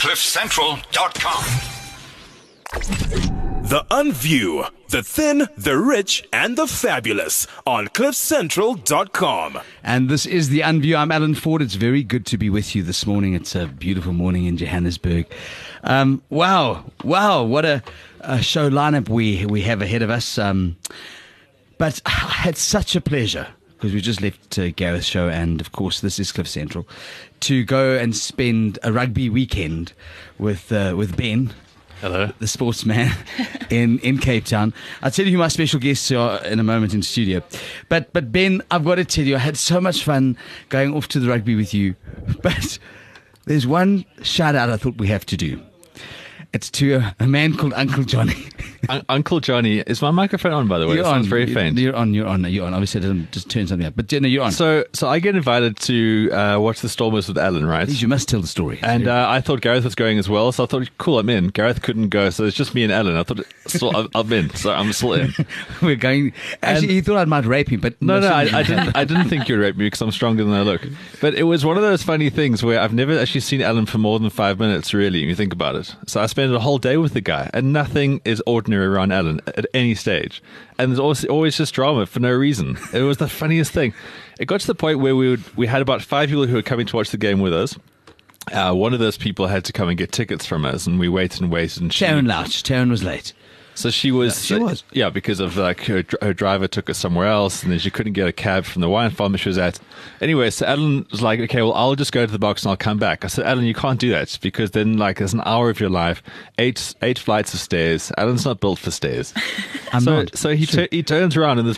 CliffCentral.com. The Unview, the thin, the rich, and the fabulous on CliffCentral.com. And this is The Unview. I'm Alan Ford. It's very good to be with you this morning. It's a beautiful morning in Johannesburg. Wow, what a show lineup we have ahead of us. But I had such a pleasure, because we just left Gareth's show, and of course this is Cliff Central, to go and spend a rugby weekend with Ben. Hello. The sportsman in Cape Town. I'll tell you who my special guests are in a moment in studio. But Ben, I've got to tell you, I had so much fun going off to the rugby with you. But there's one shout out I thought we have to do. It's to a man called Uncle Johnny. Uncle Johnny. Is my microphone on, by the way? It sounds very faint. You're on. Obviously, it doesn't just turn something up. But no, you're on. So I get invited to watch the Stormers with Alan, right? Please, you must tell the story. And I thought Gareth was going as well, so I thought, cool, I'm in. Gareth couldn't go, so it's just me and Alan. I thought, I'm in, so I'm still in. We're going. Actually, he thought I might rape him, but no, I didn't. I didn't think you'd rape me because I'm stronger than I look. But it was one of those funny things where I've never actually seen Alan for more than 5 minutes, really, if you think about it. So I spent a whole day with the guy, and nothing is ordinary around Alan at any stage. And there's always just drama for no reason. It was the funniest thing. It got to the point where we had about 5 people who were coming to watch the game with us. One of those people had to come and get tickets from us, and we waited. And Taryn Louch. Taryn was late. So she was. Yeah, because of her driver took us somewhere else, and then she couldn't get a cab from the wine farm she was at. Anyway, so Alan was like, okay, well, I'll just go to the box and I'll come back. I said, Alan, you can't do that, because then there's an hour of your life, eight flights of stairs. Alan's not built for stairs. So he turns around, and this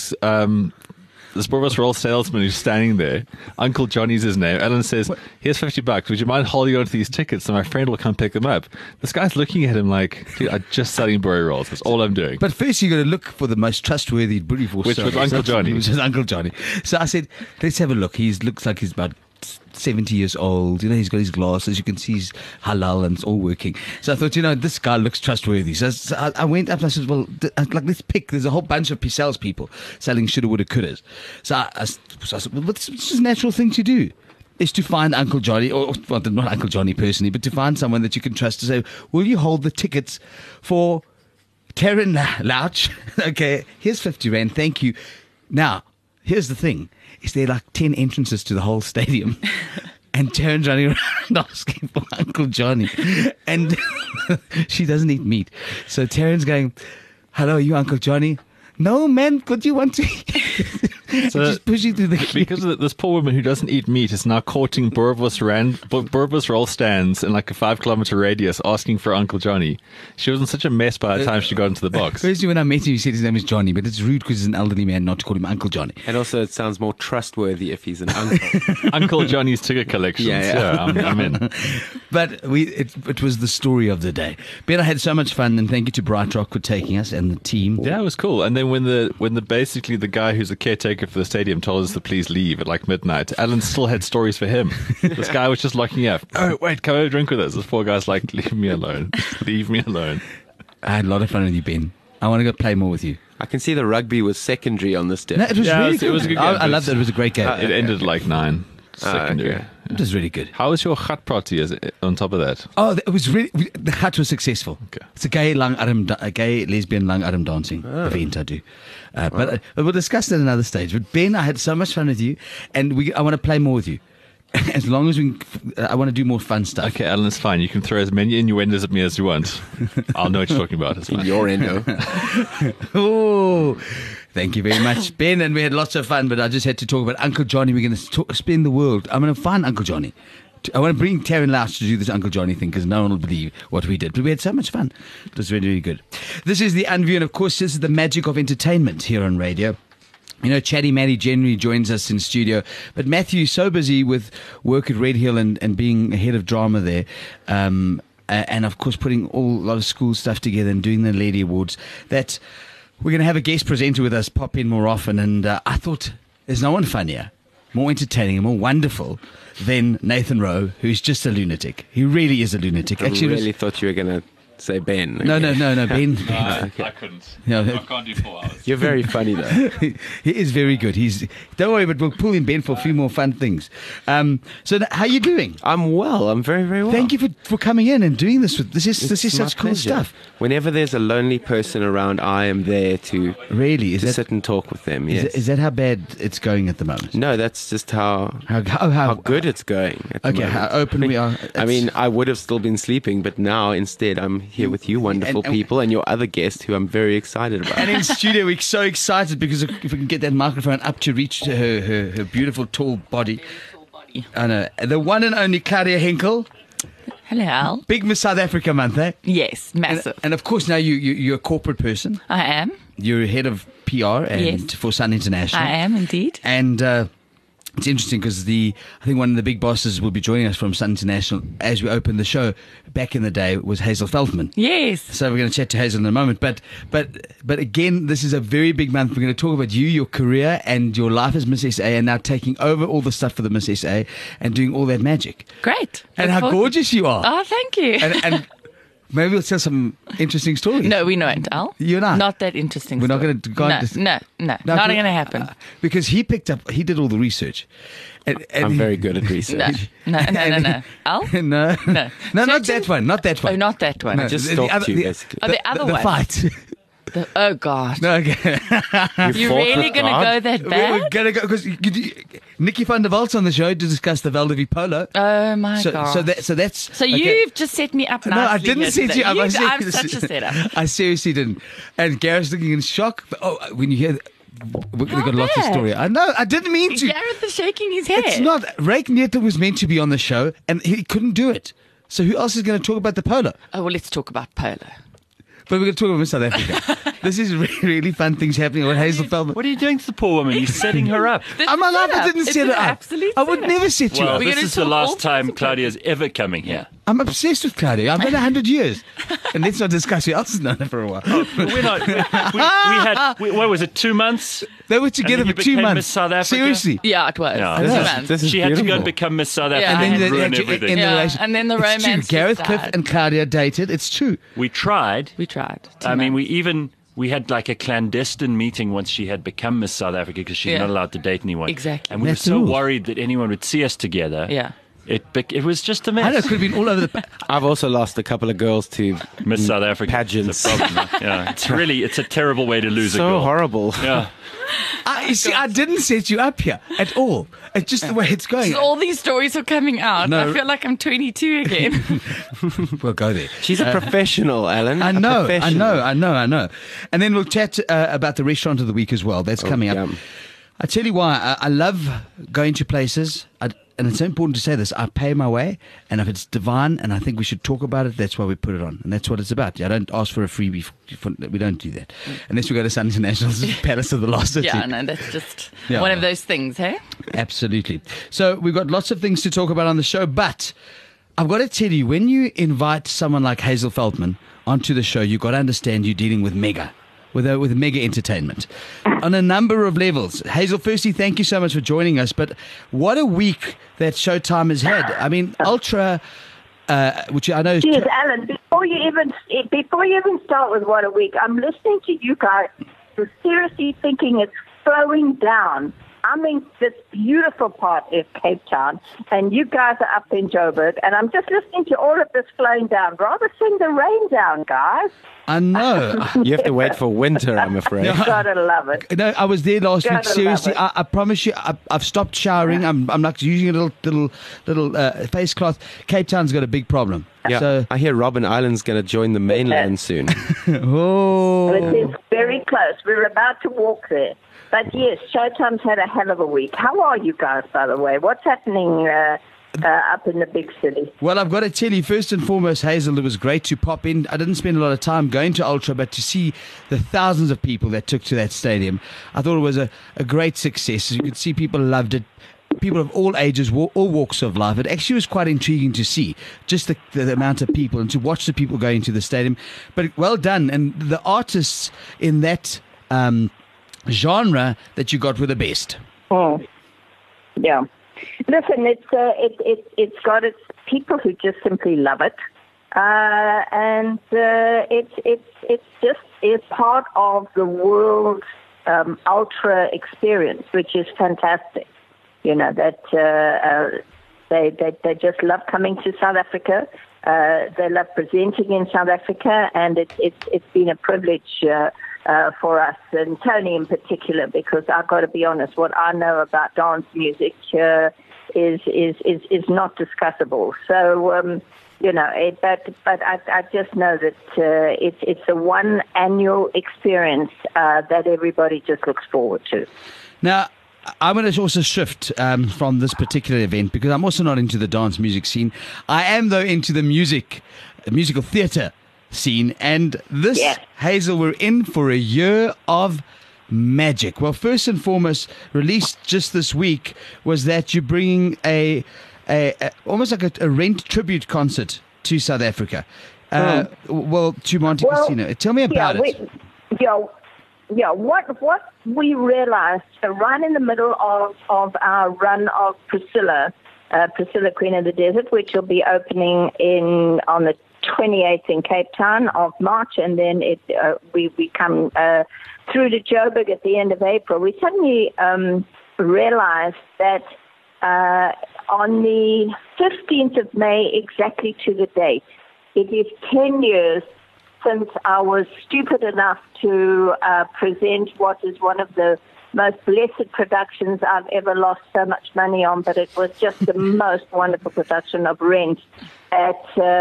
Bourvos Roll salesman who's standing there, Uncle Johnny's his name. Alan says, here's $50. Would you mind holding on to these tickets so my friend will come pick them up? This guy's looking at him like, dude, I'm just selling Bourvos Rolls. That's all I'm doing. But first you got to look for the most trustworthy Bourvos Rolls. Which was Uncle Johnny. Which is Uncle Johnny. So I said, let's have a look. He looks like he's about 70 years old. He's got his glasses. You can see he's halal and it's all working. So I thought, this guy looks trustworthy. So I went up and I said, well, let's pick. There's a whole bunch of salespeople selling shoulda, woulda, couldas. So I said, well, what's just a natural thing to do? Is to find Uncle Johnny, or well, not Uncle Johnny personally, but to find someone that you can trust to say, will you hold the tickets for Taryn Louch? Okay, here's 50 Rand. Thank you. Now, here's the thing. Is there like 10 entrances to the whole stadium? And Taryn's running around asking for Uncle Johnny. And she doesn't eat meat. So Taryn's going, hello, are you Uncle Johnny? No, man, what do you want to eat? So just pushing through the queue. Because this poor woman who doesn't eat meat is now courting Bourvos Roll stands in like a 5-kilometer radius asking for Uncle Johnny. She was in such a mess by the time she got into the box. Firstly, when I met him, he said his name is Johnny, but it's rude because he's an elderly man not to call him Uncle Johnny. And also, it sounds more trustworthy if he's an uncle. Uncle Johnny's ticket collections. Yeah, I'm in. But it was the story of the day. Ben, I had so much fun, and thank you to Bright Rock for taking us and the team. Yeah, it was cool. And then when the basically the guy who's the caretaker for the stadium told us to please leave at like midnight, Alan still had stories for him. This guy was just locking up. Oh, wait, come have a drink with us. This poor guy's like, leave me alone. Leave me alone. I had a lot of fun with you, Ben. I want to go play more with you. I can see the rugby was secondary on this day. No, it was really good. It was a good game. I loved it. It was a great game. It ended like 9. Secondary. Okay. It was really good. How was your hut party on top of that? Oh, it was really. The hut was successful. Okay. It's a gay lesbian lang arm dancing event I do. But we'll discuss that another stage. But Ben, I had so much fun with you, and I want to play more with you. As long as I want to do more fun stuff. Okay, Alan, it's fine. You can throw as many innuendos at me as you want. I'll know what you're talking about. It's fine. Your endo. Oh, thank you very much, Ben. And we had lots of fun, but I just had to talk about Uncle Johnny. We're going to spin the world. I'm going to find Uncle Johnny. I want to bring Taryn Louch to do this Uncle Johnny thing because no one will believe what we did. But we had so much fun. It was really, really good. This is The Unview, and of course, this is the magic of entertainment here on radio. Chatty Matty generally joins us in studio, but Matthew's so busy with work at Red Hill and being head of drama there, and of course putting a lot of school stuff together and doing the Lady Awards, that we're going to have a guest presenter with us pop in more often. And I thought there's no one funnier, more entertaining and more wonderful than Nathan Rowe, who's just a lunatic. He really is a lunatic. I really thought you were going to say Ben. No, Ben. I couldn't. Yeah. I can't do 4 hours. You're very funny, though. He is very good. Don't worry, but we'll pull in Ben for a few more fun things. How are you doing? I'm well. I'm very, very well. Thank you for coming in and doing this. This is It's my such cool pleasure. stuff. Whenever there's a lonely person around, I am there to Really, sit and talk with them. Yes. is that how bad it's going at the moment? No, that's just how How good it's going. At the Okay, moment. how open we are. I mean, I would have still been sleeping, but now instead I'm here with you wonderful And- people and your other guest who I'm very excited about. And in studio, we're so excited because if we can get that microphone up to reach to her beautiful tall body. I know. The one and only Claudia Henkel, Hello, Al. big Miss South Africa month, eh? Yes, massive. And of course, now you're a corporate person. I am. You're head of PR and Yes. for Sun International. I am indeed. And it's interesting because I think one of the big bosses will be joining us from Sun International as we open the show. Back in the day was Hazel Feldman. Yes. So we're going to chat to Hazel in a moment. But again, this is a very big month. We're going to talk about you, your career, and your life as Miss SA, and now taking over all the stuff for the Miss SA and doing all that magic. Great. And Look how forward- gorgeous you are. Oh, thank you. And maybe we'll tell some interesting stories. No, we won't, Al. You and I? Not that interesting. We're not story. going to go No, on this- no, No, not but- going to happen. Because he did all the research. And I'm very good at research. No. Al? No, No. not Certain- that one. Not that one. Oh, not that one. No, Just the stalked other- you, the- basically. Oh, the other the one. fight. Oh, God. No, okay. You're fought really with going to God? go that We're bad? gonna go because Nikki van der Walt's on the show to discuss the Val de Polo. Oh, my God. So that's So okay. you've just set me up nicely. No, I didn't here set today. you up. I'm such a setup. I seriously didn't. And Gareth's looking in shock. But, when you hear, we've How got lots of bad? story. I know. I didn't mean to. Gareth is shaking his head. It's not. Rake Nieto was meant to be on the show, and he couldn't do it. So who else is going to talk about the polo? Oh, well, let's talk about polo. But we're going to talk about South Africa. This is really, really fun things happening with Hazel Feldman. What are you doing to the poor woman? You're setting her up. This I'm is alive. I setup. didn't It's set an it up. absolute I would setup. never set you Well, up. We're this gonna is the talk all last time sorts of Claudia's ever coming here. I'm obsessed with Claudia. I've been 100 years. And let's not discuss who else has known her for a while. We're not. We had. What was it? 2 months. They were together And for then you 2 became months. Miss South Africa? Seriously. Yeah, it was. Yeah. Two This is- months. This is She had to go beautiful. and become Miss South Yeah, Africa and and, then ruin they- everything. in the Yeah, relation- and then the It's romance true. just Gareth Cliff died. and Claudia dated. It's true. We tried. We tried. I mean, we had like a clandestine meeting once she had become Miss South Africa because she's Yeah. not allowed to date anyone. Exactly. And we That's were the so rules. worried that anyone would see us together. Yeah. It was just a I know, it mess. could have been all over the. I've also lost a couple of girls to Miss South Africa. pageants. It's a problem. Yeah. It's a terrible way to lose a So girl. horrible. Yeah. You see, I didn't set you up here at all. It's just the way it's going. So all these stories are coming out. No. I feel like I'm 22 again. We'll go there. She's a professional, Alan. I A know, professional. I know. And then we'll chat about the restaurant of the week as well. That's coming up. yum. I tell you why. I love going to places. And it's so important to say this. I pay my way, and if it's divine, and I think we should talk about it, that's why we put it on, and that's what it's about. I don't ask for a freebie. We don't do that unless we go to Sun International's Palace of the Lost City. Yeah, no, that's just Yeah. one of those things, hey? Absolutely. So we've got lots of things to talk about on the show, but I've got to tell you, when you invite someone like Hazel Feldman onto the show, you've got to understand you're dealing with mega. With mega entertainment on a number of levels. Hazel, firstly, thank you so much for joining us. But what a week that Showtime has had. I mean, Ultra, which I know is... Yes, Alan, before you even start with what a week, I'm listening to you guys seriously thinking it's slowing down. I'm in this beautiful part of Cape Town, and you guys are up in Joburg, and I'm just listening to all of this flowing down. Rather send the rain down, guys. I know. You have to wait for winter, I'm afraid. You gotta love it. No, I was there last week. Gotta love Seriously, it. I promise you, I've stopped showering. I'm not using a little face cloth. Cape Town's got a big problem. Yeah, So, I hear Robin Island's going to join the mainland soon. oh, It is very close. We're about to walk there. But yes, Showtime's had a hell of a week. How are you guys, by the way? What's happening up in the big city? well, I've got to tell you, first and foremost, Hazel, it was great to pop in. I didn't spend a lot of time going to Ultra, but to see the thousands of people that took to that stadium, I thought it was a great success. You could see people loved it. People of all ages, all walks of life. It actually was quite intriguing to see just the amount of people and to watch the people going to the stadium. But well done. And the artists in that genre that you got were the best. Oh, yeah. Listen, it's got its people who just simply love it. and it's just is part of the world ultra experience, which is fantastic. You know that they just love coming to South Africa. They love presenting in South Africa, and it's been a privilege for us, and Tony in particular, because I've got to be honest, what I know about dance music is not discussable. So you know, but I just know that it's a one annual experience that everybody just looks forward to. Now, I'm going to also shift from this particular event because I'm also not into the dance music scene. I am, though, into the musical theatre scene. And this, yes. Hazel, we're in for a year of magic. Well, first and foremost, released just this week was that you're bringing a almost like a Rent tribute concert to South Africa. Well, to Monte Casino. Tell me about it. What we realized right in the middle of our run of Priscilla, Queen of the Desert, which will be opening on the 28th in Cape Town of March, and then we come through to Joburg at the end of April. We suddenly realized that on the 15th of May, exactly to the date, it is 10 years since I was stupid enough to present what is one of the most blessed productions I've ever lost so much money on, but it was just the most wonderful production of Rent at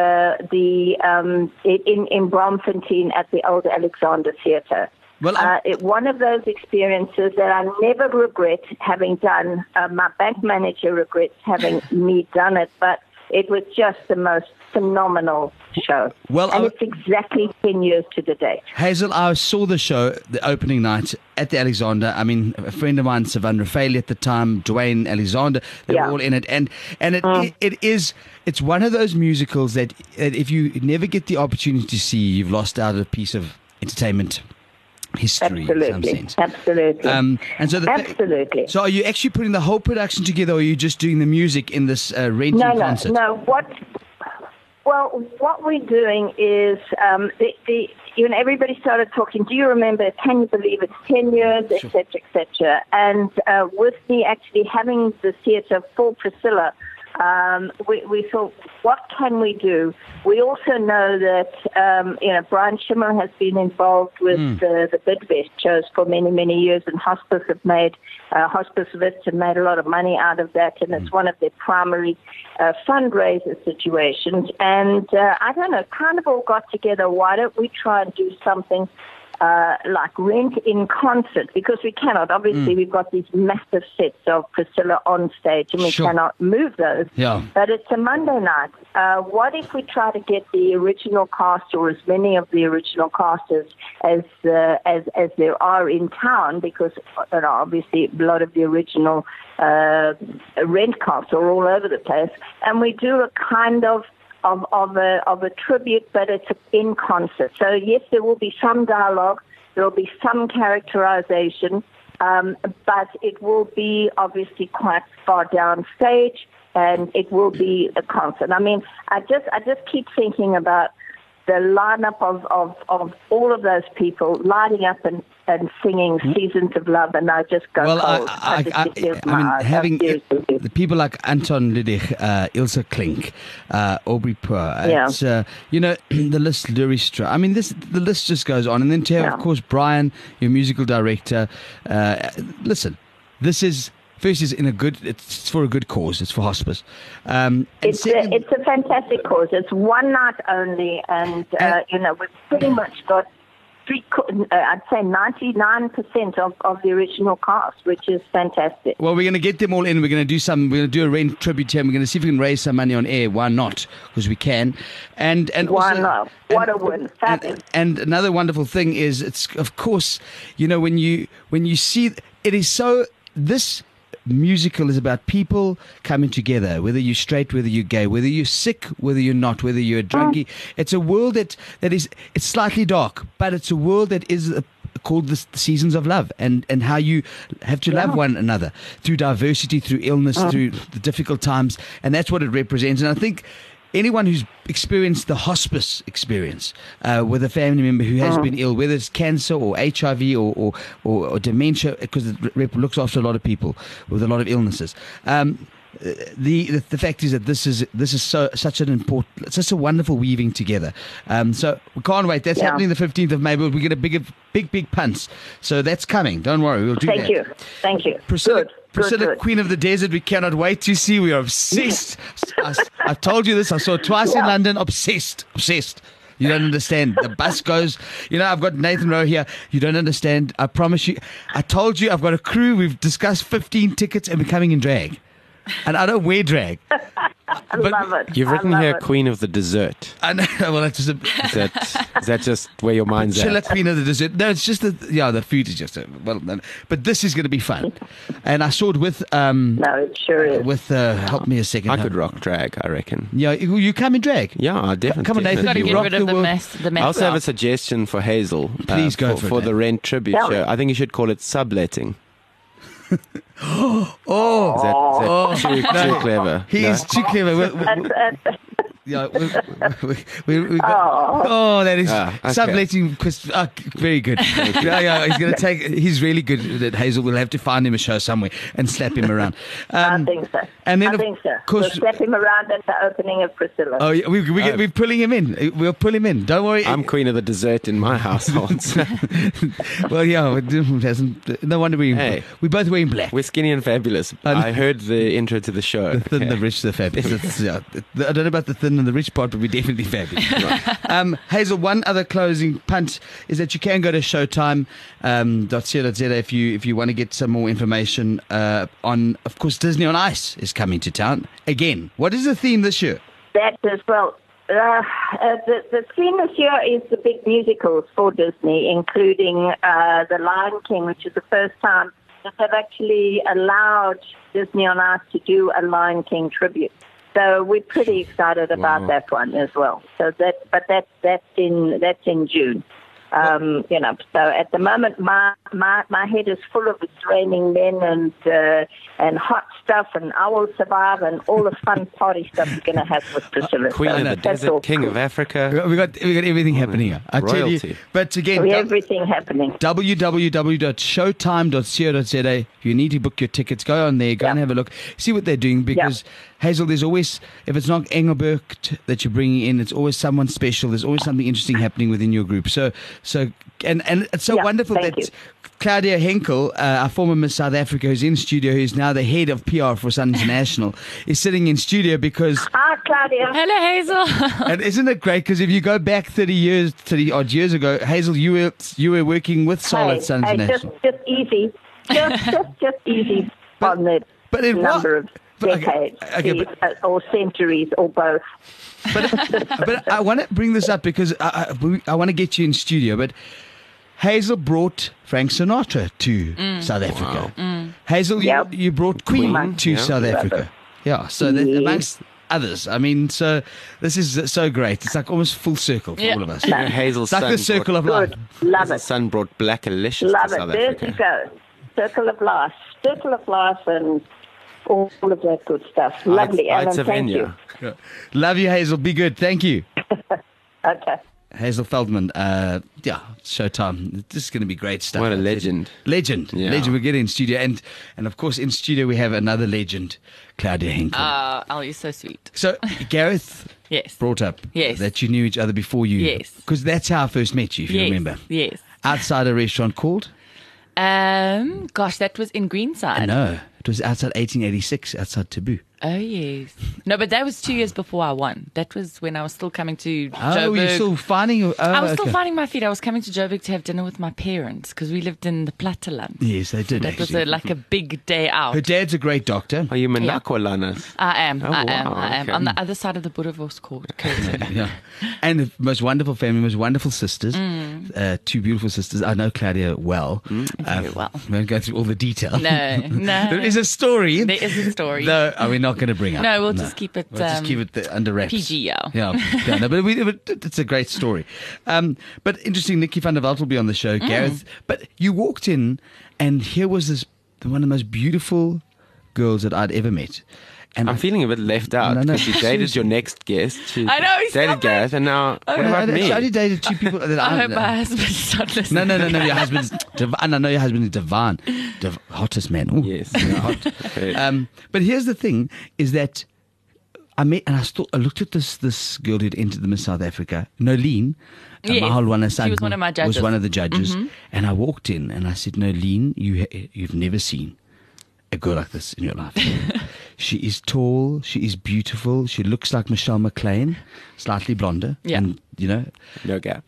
in Braamfontein at the Old Alexander Theatre. Well, one of those experiences that I never regret having done. My bank manager regrets having me done it, but it was just the most phenomenal show. Well, and it's exactly 10 years to the date. Hazel, I saw the show, the opening night at the Alexander. I mean, a friend of mine, Savan Raffaele at the time, Dwayne Alexander, they were all in it. And it's one of those musicals that if you never get the opportunity to see, you've lost out a piece of entertainment history in some sense. Absolutely. And so absolutely. So are you actually putting the whole production together, or are you just doing the music in this renting concert? No. What we're doing is everybody started talking. Do you remember? Can you believe it's 10 years, etc., etc. And with me actually having the theatre for Priscilla, we thought, what can we do? We also know that Brian Schimmel has been involved with the Bidvest shows for many, many years, and Hospice Wits have made a lot of money out of that, and it's one of their primary fundraiser situations. And I don't know, Carnival got together. Why don't we try and do something like Rent in concert, because we cannot. Obviously, we've got these massive sets of Priscilla on stage, and we cannot move those. Yeah. But it's a Monday night. What if we try to get the original cast, or as many of the original casters as there are in town? Because obviously a lot of the original Rent casts are all over the place, and we do a kind of a tribute, but it's in concert. So yes, there will be some dialogue, there will be some characterization, but it will be obviously quite far down stage, and it will be a concert. I mean, I just keep thinking about the lineup of all of those people lining up and singing Seasons of Love, and I just go cold. I mean, having the people like Anton Lidich, Ilse Klink, Aubrey Poor, it's, the list, Lurie. I mean, the list just goes on. And then to have, of course, Brian, your musical director. Listen, this is... First, it's for a good cause. It's for hospice. It's a fantastic cause. It's one night only, and we've pretty much got I'd say 99% of the original cast, which is fantastic. Well, we're going to get them all in. We're going to do a Rent tribute here. We're going to see if we can raise some money on air. Why not? Because we can. And why also, not? What a win! Fabulous. And another wonderful thing is, it's of course, when you see it is so this. Musical is about people coming together, whether you're straight, whether you're gay, whether you're sick, whether you're not, whether you're a drunkie. It's a world that is, it's slightly dark, but it's a world that is called the Seasons of Love, and how you have to love one another through diversity, through illness, through the difficult times, and that's what it represents. And I think anyone who's experienced the hospice experience with a family member who has been ill, whether it's cancer or HIV or dementia, because it looks after a lot of people with a lot of illnesses. The fact is that this is such a wonderful weaving together. So we can't wait. That's happening the 15th of May. But we get a big punts. So that's coming. Don't worry, we'll do that. Thank you. Priscilla, Good. Queen of the Desert, we cannot wait to see. We are obsessed. I told you this. I saw it twice in London. Obsessed. You don't understand. The bus goes. I've got Nathan Rowe here. You don't understand. I promise you. I told you I've got a crew. We've discussed 15 tickets and we're coming in drag. And I don't wear drag. I love it. You've written I love here it. Queen of the Dessert. I know. Well, that's just Is that just where your mind's Chilla at? Queen of the Dessert. No, it's just the food is just but this is going to be fun. And I saw it with No, it sure is. help me a second. I could rock drag, I reckon. Yeah, you come in drag. Yeah, definitely. Come on, Nathan. Got to You get rock rid of the the world. mess. The I mess also have a up. suggestion for Hazel. Please go for it, the Nat. Rent tribute Tell show. me. I think you should call it subletting. Oh, Is that too clever? he's too clever. Yeah, we got, that is okay. subletting. Very good. Yeah, he's going to take. He's really good at Hazel. We'll have to find him a show somewhere and slap him around. I think so. And then, I think so. of course, We'll slap him around at the opening of Priscilla. oh, yeah, we're pulling him in. We'll pull him in. Don't worry. I'm Queen of the Dessert in my household. Well, yeah, it hasn't. No wonder we both wearing black. We're skinny and fabulous. I heard the intro to the show. The thin, the rich, the fabulous. I don't know about the thin and the rich part, but we're definitely fabulous. Hazel, one other closing punt is that you can go to showtime.co.za if you want to get some more information on, of course, Disney on Ice is coming to town again. What is the theme this year? That as well. The theme this year is the big musicals for Disney, including The Lion King, which is the first time that they've actually allowed Disney on Ice to do a Lion King tribute. So we're pretty excited about that one as well. So that's in June. So at the moment, my head is full of It's Raining Men and hot stuff, and I Will Survive, and all the fun party stuff we're going to have with Priscilla. Queen So of the that's Desert, all King cool. of Africa. We got everything happening here. I tell you. Royalty. But again, Everything happening. www.showtime.co.za. If you need to book your tickets, go on there, go and have a look, see what they're doing, because Hazel, there's always, if it's not Engelbert that you're bringing in, it's always someone special. There's always something interesting happening within your group. So and it's so wonderful thank that you. Claudia Henkel, our former Miss South Africa, who's in studio, who's now the head of PR for Sun International, is sitting in studio because. Hi, Claudia. Hello, Hazel. And isn't it great? Because if you go back 30 odd years ago, Hazel, you were working with Sol at Sun International. Just easy. Just easy on the but it number of decades, or centuries, or both. But I want to bring this up because I want to get you in studio. But Hazel brought Frank Sinatra to South Africa. Hazel, you brought Queen to South Africa. Yeah, so that, amongst others. I mean, so this is so great. It's like almost full circle for all of us. Hazel's It's like the circle of life. Good. Love Hazel's it. son brought Black Alicious Love to South it. There Africa. you go. Circle of life. Circle of life and all of that good stuff. Lovely, Alan. Thank you. Love you, Hazel. Be good. Thank you. Okay. Hazel Feldman, Showtime. This is going to be great stuff. What a legend. Legend. Yeah. Legend. We're getting in studio. And of course, in studio, we have another legend, Claudia Henkel. Oh, you're so sweet. So, Gareth Yes. brought up Yes. that you knew each other before you. Yes. Because that's how I first met you, if you remember. Yes. Outside a restaurant called? Gosh, that was in Greenside. No, it was outside 1886, outside Taboo. Oh, yes. No, but that was 2 years before I won. That was when I was still coming to Oh, Joburg. you're still finding... I was still finding my feet. I was coming to Joburg to have dinner with my parents because we lived in the Platteland. Yes, they did, That was actually. like a big day out. Her dad's a great doctor. Are you Manakwa-lanas? I am. Oh, I am. wow, I am. okay. On the other side of the Boerewors court. Yeah. And the most wonderful family, most wonderful sisters. Mm. Two beautiful sisters. I know Claudia well. Very well. We won't go through all the detail. No. There is a story. There is a story. No, we're not going to bring up. No, we'll just keep it, We'll just keep it under wraps. PG, yeah. Yeah, no, but it's a great story. But interesting, Nikki van der Walt will be on the show, Gareth. But you walked in, and here was one of the most beautiful girls that I'd ever met. And I'm feeling a bit left out No, because she dated your next guest. She I know, he's dated not Gareth, and now what about me? I only dated 2 people. That I hope my husband's not listening. No. Your husband's Devon. I know your husband is Devon, hottest man. Ooh. Yes. Okay. But here's the thing: is that I met and I looked at this girl who'd entered the Miss South Africa, Nolene. Yes, she was one of my judges. Was one of the judges, and I walked in and I said, Nolene, you've never seen a girl like this in your life. She is tall, she is beautiful, she looks like Michelle McLean, slightly blonder. Yeah. And, No gap.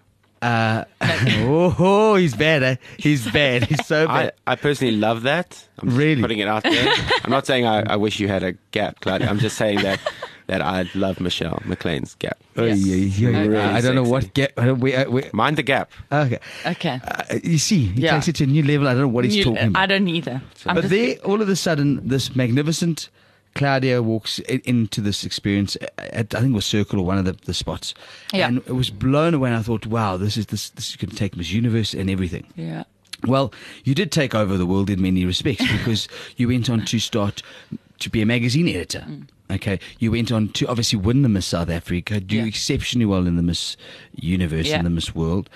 he's bad, eh? He's bad. He's so bad. I personally love that. I'm just Really? putting it out there. I'm not saying I wish you had a gap, Claudia. I'm just saying that I love Michelle McLean's gap. Yes. Really I don't know sexy. what gap. Mind the gap. Okay. Okay. You see, he Yeah. takes it to a new level. I don't know what he's talking about. I don't either. I'm But just- there, all of a sudden, this magnificent Claudia walks into this experience at, I think it was Circle or one of the spots. Yeah. And it was blown away. And I thought, wow, this is going to take Miss Universe and everything. Yeah. Well, you did take over the world in many respects because you went on to start to be a magazine editor. Okay, you went on to obviously win the Miss South Africa, do Yeah. exceptionally well in the Miss Universe Yeah. and the Miss World.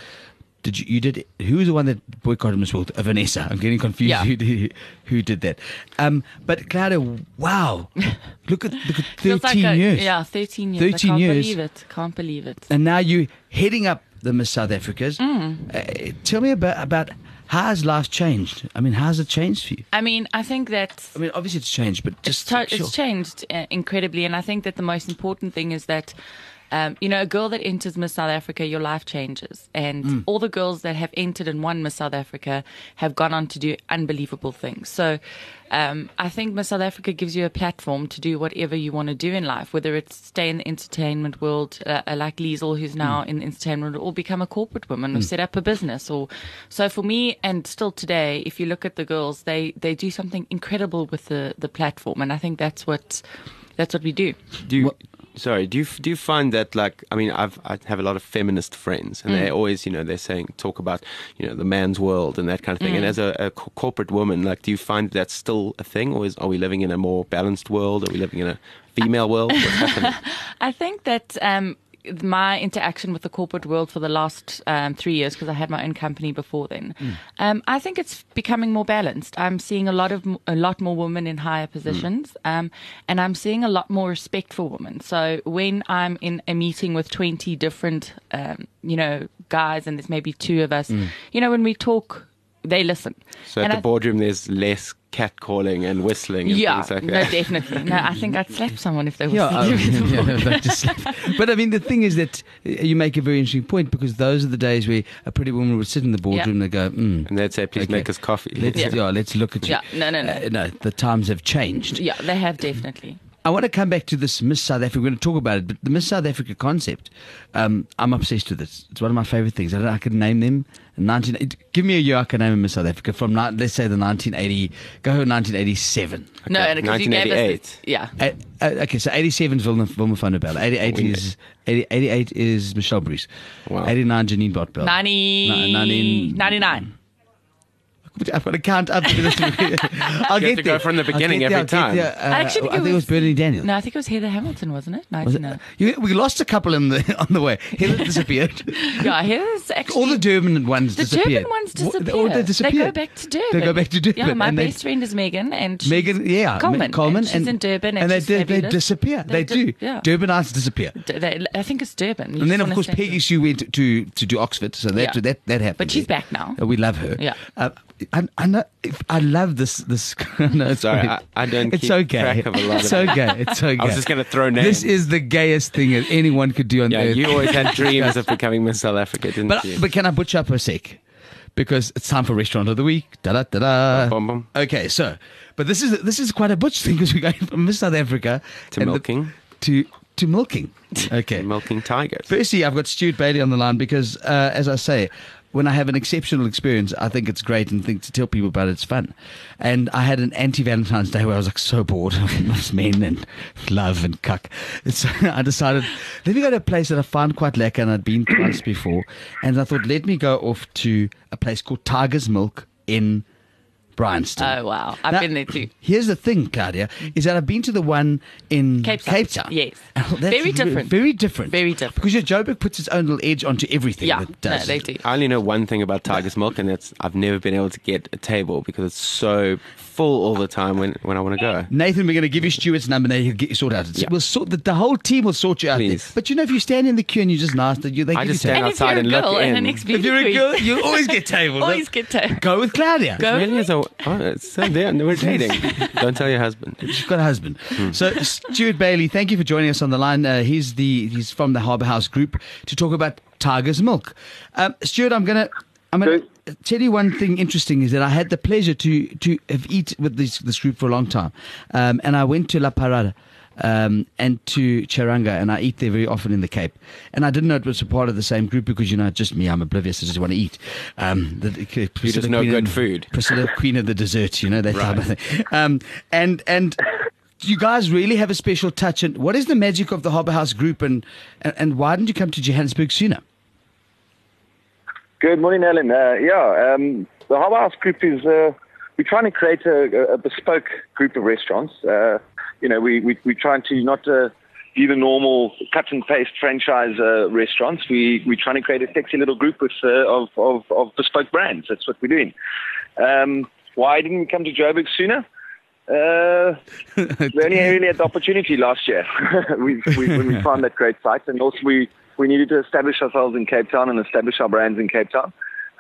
Who was the one that boycotted Miss World? Vanessa. I'm getting confused. Yeah. Who did that? But Claudia, wow, look at Feels 13 like years. Yeah, 13 years. 13 I can't years. believe it. Can't believe it. And now you heading up the Miss South Africas. Tell me about how has life changed? I mean, how has it changed for you? I mean, I think that I mean, obviously it's changed, but just it's sure. changed incredibly, and I think that the most important thing is that a girl that enters Miss South Africa, your life changes, and all the girls that have entered and won Miss South Africa have gone on to do unbelievable things. So I think Miss South Africa gives you a platform to do whatever you want to do in life, whether it's stay in the entertainment world, like Liesel, who's now in the entertainment world, or become a corporate woman or set up a business. So for me, and still today, if you look at the girls, they do something incredible with the platform, and I think that's what we do. Do you find that, like, I mean, I have a lot of feminist friends, and they always, they're saying, talk about, the man's world and that kind of thing. And as a corporate woman, like, do you find that's still a thing, or are we living in a more balanced world? Are we living in a female world? What's happening? I think that my interaction with the corporate world for the last 3 years, because I had my own company before then, I think it's becoming more balanced. I'm seeing a lot more women in higher positions, and I'm seeing a lot more respect for women. So when I'm in a meeting with 20 different, guys, and there's maybe 2 of us, when we talk, they listen. So at the boardroom, there's less catcalling and whistling and Yeah, things like no, that. definitely. No, I think I'd slap someone if they were But I mean, the thing is that you make a very interesting point, because those are the days where a pretty woman would sit in the boardroom and they go, And they'd say, please Okay. make us coffee. let's look at you. Yeah, no. No, the times have changed. Yeah, they have definitely. I want to come back to this Miss South Africa. We're going to talk about it, but the Miss South Africa concept, I'm obsessed with it. It's one of my favorite things. I can name them. Give me a year I can name a Miss South Africa from, let's say, the 1987. No, because you gave us 1988. yeah. Okay, so 87 is Wilma van der Bellen. 88 is Michelle Bruce. Wow. 89 Janine Botbell. 99. I've got to count up. I'll You get have to go there. from the beginning I'll get every time. there. I actually I think it was Bernie Daniels. No, I think it was Heather Hamilton, wasn't it? Was it? 99. We lost a couple on the way. Heather disappeared. Yeah, Heather's actually. All the Durban ones the disappeared. Durban ones What- disappear. oh, they disappeared. They go back to Durban. They go back to Durban. Yeah, my and best friend is Megan, and she's Megan, yeah, Coleman. and she's in Durban, and they she's fabulous. disappear. They do. Yeah. Durbanites disappear. I think it's Durban. You And then, just of course, wanna say- Peggy Sue went to do Oxford, so that happened. But she's back now. We love her. Yeah. I know. I love this. No, it's Sorry, fine. I don't It's keep okay. track of a lot of It's okay. It's okay. I was just going to throw names. This is the gayest thing that anyone could do on Yeah, earth. you always had dreams of becoming Miss South Africa, didn't you? But can I butcher up a sec? Because it's time for Restaurant of the Week. Da da da da. Bum, bum. Okay, so, but this is quite a butch thing, because we're going from Miss South Africa To and milking. to milking. Okay. Milking tigers. Firstly, I've got Stuart Bailey on the line because, as I say, when I have an exceptional experience, I think it's great, and think to tell people about it's fun. And I had an anti-Valentine's Day where I was like so bored of men and love and cuck. And so I decided, let me go to a place that I found quite lekker, and I'd been twice before. And I thought, let me go off to a place called Tiger's Milk in Bryanston. Oh, wow. I've been there too. Here's the thing, Claudia, is that I've been to the one in Cape Town. Yes. That's Very different. Very different. Very different. Because your Joburg puts its own little edge onto everything. Yeah, It no, does. they do. I only know one thing about Tiger's Milk, and that's I've never been able to get a table because it's so full all the time when I want to go. Nathan, we're going to give you Stuart's number now. He'll get you sorted out. Yeah. We'll sort the whole team will sort you out Please. there. But you know, if you stand in the queue and you just ask, they give I you just tables. stand And if you're outside a and look girl and the in. next If beauty you're a queen, girl, you always get tables. always get to Go with Claudia. go. Really? It's so there. We're dating. Don't tell your husband. She's got a husband. So, Stuart Bailey, thank you for joining us on the line. He's from the Harbour House Group to talk about Tiger's Milk. Stuart, I'm gonna tell you one thing interesting is that I had the pleasure to have eat with this group for a long time, and I went to La Parada. And to Charanga, and I eat there very often in the Cape. And I didn't know it was a part of the same group because, just me, I'm oblivious, I just want to eat. You just know good food. Priscilla, queen of the desserts, that type of thing. And you guys really have a special touch. And what is the magic of the Harbour House Group, and why didn't you come to Johannesburg sooner? Good morning, Alan. The Harbour House Group is we're trying to create a bespoke group of restaurants. We're trying to not be the normal cut and paste franchise restaurants. We're trying to create a sexy little group of bespoke brands. That's what we're doing. Why didn't we come to Joburg sooner? We only really had the opportunity last year when we found that great site, and also we needed to establish ourselves in Cape Town and establish our brands in Cape Town.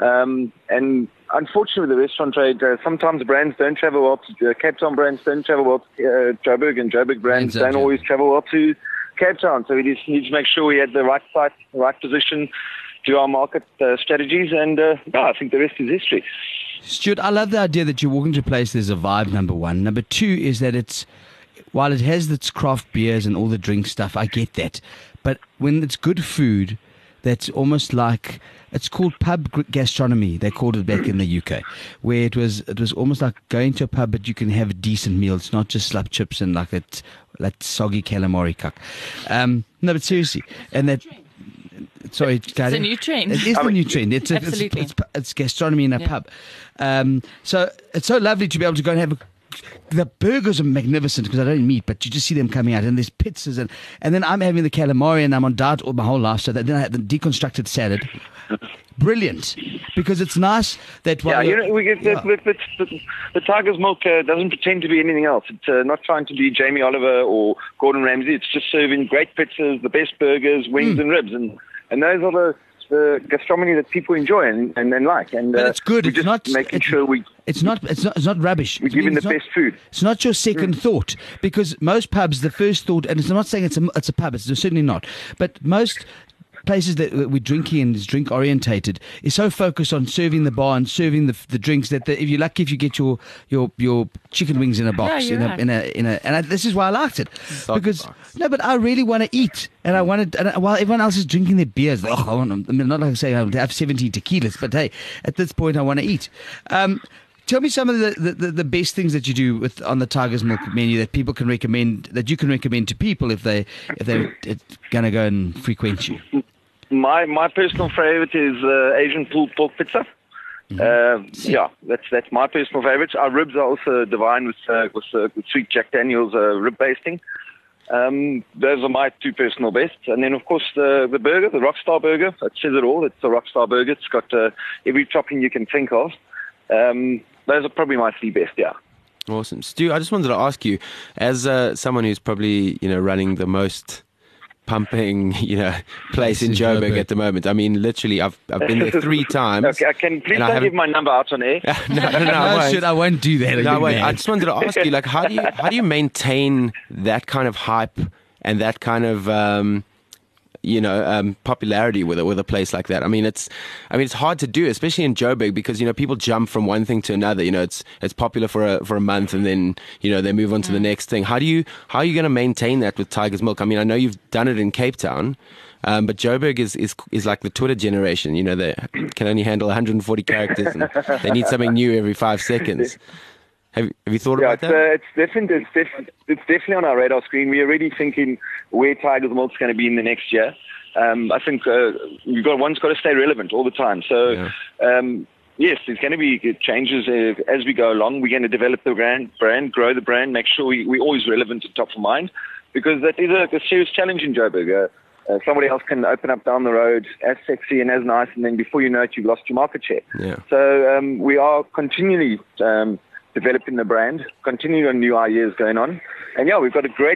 And unfortunately, with the restaurant trade, sometimes brands don't travel well to Cape Town. Brands don't travel well to Joburg, and Joburg brands don't always travel well to Cape Town. So we just need to make sure we had the right site, the right position, do our market strategies, and I think the rest is history. Stuart, I love the idea that you walk into a place, there's a vibe, number one. Number two is that while it has its craft beers and all the drink stuff, I get that. But when it's good food, that's almost like, it's called pub gastronomy. They called it back in the UK, where it was almost like going to a pub, but you can have a decent meal. It's not just slap chips and like that soggy calamari cock. No, but seriously, and that. Sorry, it's a new trend. It is the new trend. Absolutely. It's gastronomy in a pub. So it's so lovely to be able to go and have the burgers are magnificent because I don't eat meat, but you just see them coming out, and there's pizzas, and then I'm having the calamari, and I'm on diet all my whole life, so then I have the deconstructed salad. Brilliant, because it's nice that we get the Tiger's Milk doesn't pretend to be anything else. It's not trying to be Jamie Oliver or Gordon Ramsay. It's just serving great pizzas, the best burgers, wings and ribs, and those are the gastronomy that people enjoy and like. And but it's good. It's not making sure we. It's not rubbish. We're giving the best food. It's not your second thought, because most pubs, the first thought, and I'm not saying it's a pub. It's certainly not. But most places that we're drinking and is drink orientated is so focused on serving the bar and serving the drinks that if you're lucky if you get your chicken wings in a box this is why I liked it, because but I really want to eat, and I wanted, and while everyone else is drinking their beers, not like I say I have 70 tequilas, but hey, at this point I want to eat. Tell me some of the best things that you do on the Tiger's Milk menu that people can recommend, that you can recommend to people if they're going to go and frequent you. My personal favorite is Asian pulled pork pizza. That's my personal favorite. Our ribs are also divine with sweet Jack Daniel's rib basting. Those are my two personal bests. And then, of course, the burger, the Rockstar burger. It says it all. It's a Rockstar burger. It's got every topping you can think of. Those are probably my three best, yeah. Awesome. Stu, I just wanted to ask you, as someone who's probably, running the most pumping, place in Joburg at the moment. I mean, literally, I've been there 3 times. Okay, please don't give my number out on air. No, I won't do that. No, wait. I just wanted to ask you, how do you maintain that kind of hype and that kind of popularity with a place like that? I mean, it's hard to do, especially in Joburg, because people jump from one thing to another. It's popular for a month, and then they move on to the next thing. How are you going to maintain that with Tiger's Milk? I mean, I know you've done it in Cape Town, but Joburg is like the Twitter generation. They can only handle 140 characters, and they need something new every 5 seconds. Have you thought about that? It's definitely on our radar screen. We're already thinking where Tiger's Milk's going to be in the next year. I think one's got to stay relevant all the time. So Yes, there's going to be changes as we go along. We're going to develop the brand, grow the brand, make sure we're always relevant and top of mind, because that is a serious challenge in Joburg. Somebody else can open up down the road as sexy and as nice, and then before you know it, you've lost your market share. Yeah. So we are continually developing the brand, continuing on new ideas going on. And yeah, we've got a great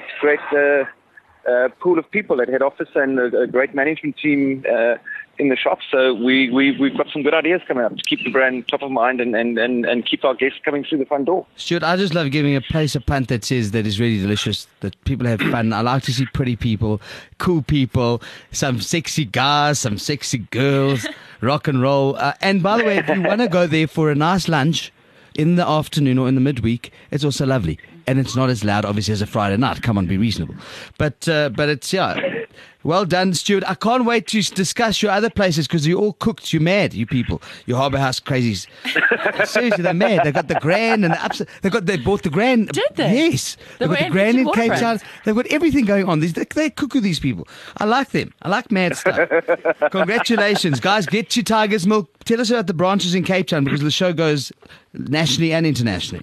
pool of people at head office and a great management team in the shop. So we've got some good ideas coming up to keep the brand top of mind and keep our guests coming through the front door. Stuart, I just love giving a place a punt that says that is really delicious, that people have fun. I like to see pretty people, cool people, some sexy guys, some sexy girls, rock and roll. And by the way, if you want to go there for a nice lunch in the afternoon or in the midweek, it's also lovely. And it's not as loud, obviously, as a Friday night. Come on, be reasonable. But it's, yeah. Well done, Stuart. I can't wait to discuss your other places because you're all cooked. You're mad, you people. You Harbour House crazies. Seriously, they're mad. They got the Grand and the upset. They bought the Grand. Did they? Yes. They've got the Grand in Cape Town. They've got everything going on. They're cuckoo, these people. I like them. I like mad stuff. Congratulations, guys. Get your Tiger's Milk. Tell us about the branches in Cape Town because the show goes nationally and internationally.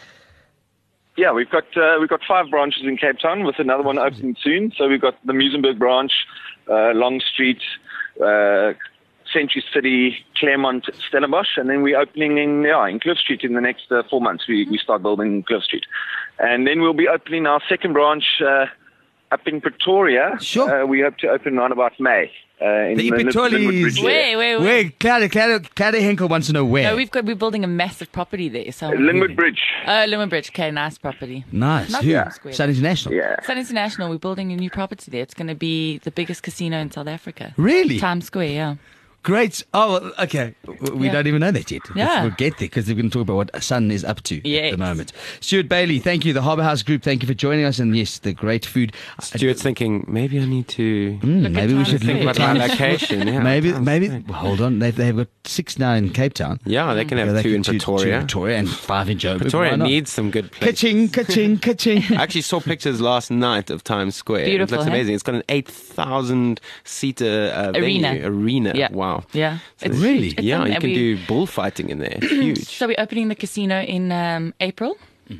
Yeah, we've got 5 branches in Cape Town with another one opening soon. So we've got the Muizenberg branch, Long Street, Century City, Claremont, Stellenbosch, and then we're opening in Cliff Street in the next 4 months. We start building Cliff Street, and then we'll be opening our second branch up in Pretoria. Sure. We hope to open around about May. In the Pretoria. Where? Claire Henkel wants to know where. No, we're building a massive property there. So Linwood Bridge. Linwood Bridge. Okay, nice property. Nice. Not Who? Times Square. Sun International. Yeah. Sun International. We're building a new property there. It's going to be the biggest casino in South Africa. Really? Times Square. Yeah. Great. Oh, okay. We don't even know that yet. Yeah. We'll get there because we're going to talk about what Sun is up to at Yes. the moment. Stuart Bailey, thank you. The Harbour House Group, thank you for joining us. And yes, the great food. Stuart's thinking, maybe I need to Maybe we should Times look Square. at about my Times. location. Yeah, Maybe. Times Well, hold on. They've got 6 now in Cape Town. Yeah, they can have They 2 can in Pretoria. 2 in Pretoria and 5 in Joburg. Pretoria Why not? needs some good places. Ka-ching, ka-ching, ka-ching. I actually saw pictures last night of Times Square. Beautiful, It looks hey? amazing. It's got an 8,000-seater Arena. Arena. Yeah. Wow. Yeah. It's, Really? it's Yeah, you and can we- do bullfighting in there. It's huge. So we're opening the casino in April.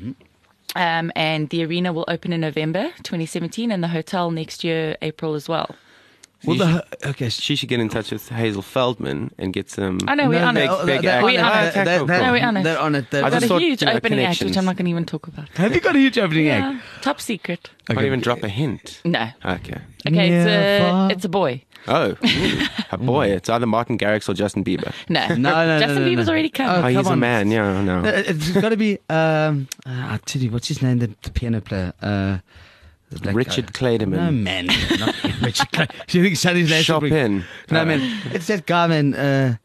And the arena will open in November 2017 and the hotel next year, April as well. Well, okay. She should get in touch with Hazel Feldman and get some. I know, we're on it. big they're act. We're on it. Okay, cool, No, cool. we're on it. They're on it. I We've got just a thought, huge you know, opening act, which connections. I'm not going to even talk about. Have you got a huge opening act? Yeah, top secret. Can't even drop a hint. No. Okay. Okay, Never. it's a boy. Oh, a boy. It's either Martin Garrix or Justin Bieber. No. No, Justin no, Bieber's no. already come. Oh, Oh, come he's a on. man. Yeah, no. It's got to be. I'll tell you, what's his name? The piano player. The black Richard guy. Clayderman. No, man. Not Richard Clayderman. Do you think Sonny's name? Chopin. No, man. It's that guy, man. Yeah,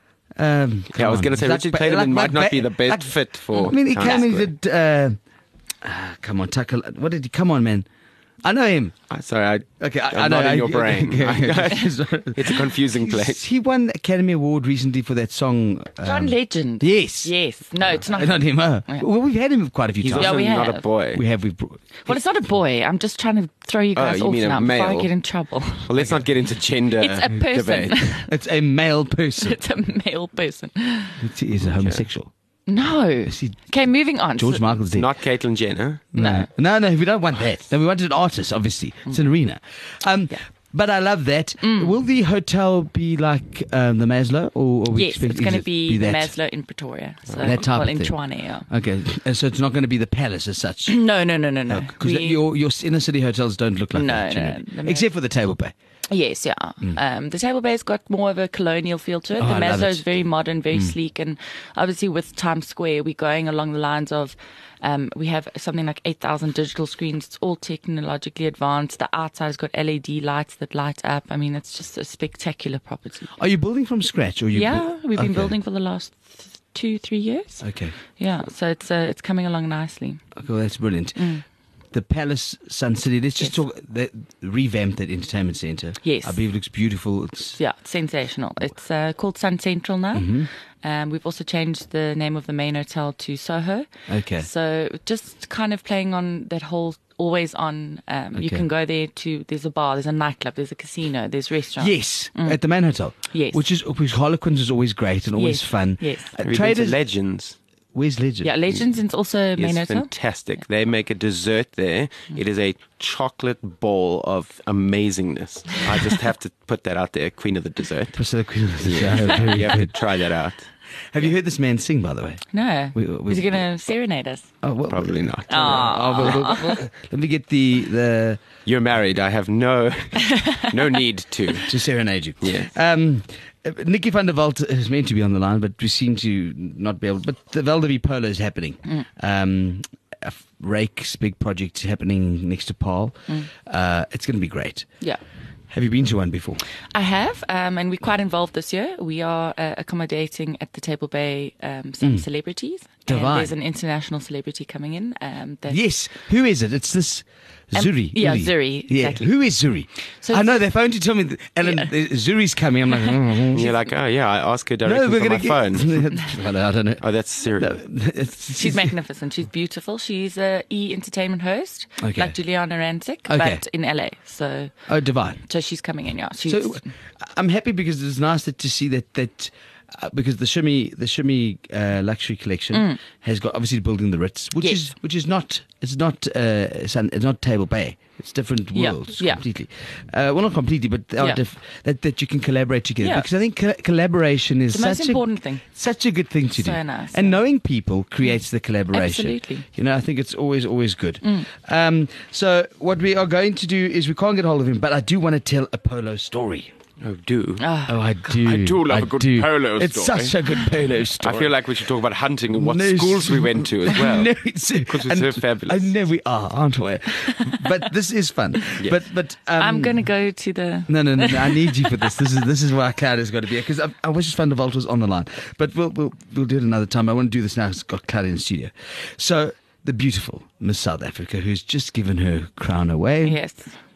I was going to say Richard Clayderman might not be the best fit for. I mean, he Times came and Square. did. Come on, Tucker. What did he? Come on, man. I know him. Sorry, Okay, I'm I know. not in your brain. Okay. It's a confusing place. He won the Academy Award recently for that song. John Legend. Yes. Yes. No, it's not. Not him. Yeah. Well, we've had him quite a few He's times. also we not have. a boy. We've brought. Well, it's not a boy. I'm just trying to throw you guys you off mean a now before I male? get in trouble. Well, let's not get into gender It's a person. debate. It's a male person. It's a male person. He's a homosexual. No. See, Okay, moving on. George Michael's dead. Not Caitlyn Jenner. No. No, we don't want that. No, we wanted an artist, obviously. It's an arena. But I love that. Will the hotel be like the Maslow? Or we Yes, expect it's going to it be that? Maslow in Pretoria. So, That type well, of in thing. Tshwane, yeah. Okay, so it's not going to be the palace as such. No. Because We- your inner city hotels don't look like No, that. no, generally. no. Except for the Table Bay. Yes, yeah. The Table Bay's got more of a colonial feel to it. Oh, The I love Maslow it. is very modern, very sleek, and obviously with Times Square, we're going along the lines of we have something like 8,000 digital screens. It's all technologically advanced. The outside's got LED lights that light up. I mean, it's just a spectacular property. Are you building from scratch? Or We've been Okay. building for the last 2-3 years. Okay. Yeah, so it's coming along nicely. Okay, well, that's brilliant. The Palace Sun City. Let's just talk. They revamped that entertainment centre. Yes. I believe it looks beautiful. It's Yeah, it's sensational. It's called Sun Central now. We've also changed the name of the main hotel to Soho. Okay. So just kind of playing on that whole always on. You can go there there's a bar, there's a nightclub, there's a casino, there's restaurants. Yes, at the Man Hotel. Yes. Which Harlequins is always great and always Yes, fun. yes. Have you been to Traders, Legends? where's Legends? Yeah, Legends is also main It's hotel. fantastic. They make a dessert there. It is a chocolate ball of amazingness. I just have to put that out there. Queen of the dessert. Priscilla Queen of the Very You have to good. try that out. Have you heard this man sing, by the way? No. We- Is he going to serenade us? Oh, well, Probably not. let me get the You're married. I have no need to. to serenade you. Yes. Nikki van der Walt is meant to be on the line, but we seem to not be able. But the Valdevi Polo is happening. Rake's big project happening next to Paarl. It's going to be great. Yeah. Have you been to one before? I have, and we're quite involved this year. We are accommodating at the Table Bay some celebrities. Divine. And there's an international celebrity coming in. That Yes. Who is it? It's this Zuri. yeah, Uri. Zuri, Yeah. exactly. Who is Zuri? So I know they phoned to tell me, Ellen, Zuri's coming. I'm like, And you're like, oh yeah, I ask her no, directly we're from going my to phone. Well, I don't know. Oh, that's serious. She's magnificent. She's beautiful. She's a entertainment host, Okay. like Juliana Rancic, Okay. but in LA. So Divine. she's coming in. Yeah, she's So I'm happy because it's nice to see that because the Shimmy luxury collection has got obviously building the Ritz, which Yes. is not it's not Table Bay. It's different Yeah, worlds yeah. completely. Well, not completely, but they are Yeah. that you can collaborate together. Yeah. Because I think collaboration is the most such important thing. such a good thing to do. So nice, And yeah. knowing people creates the collaboration. Absolutely. You know, I think it's always good. So what we are going to do is we can't get hold of him, but I do want to tell a polo story. Oh, do. Oh, I do. I do love a good polo It's story. such a good polo story. I feel like we should talk about hunting and what No, schools we went to as well. No, it's Because we're so fabulous. I know we are, aren't we? But this is fun. Yes. But I'm going to go to the. No. I need you for this. This is why Claudia's got to be here because I wish Van der Walt was on the line. But we'll do it another time. I want to do this now. It's got Claudia in the studio. So the beautiful Miss South Africa, who's just given her crown away, Yes.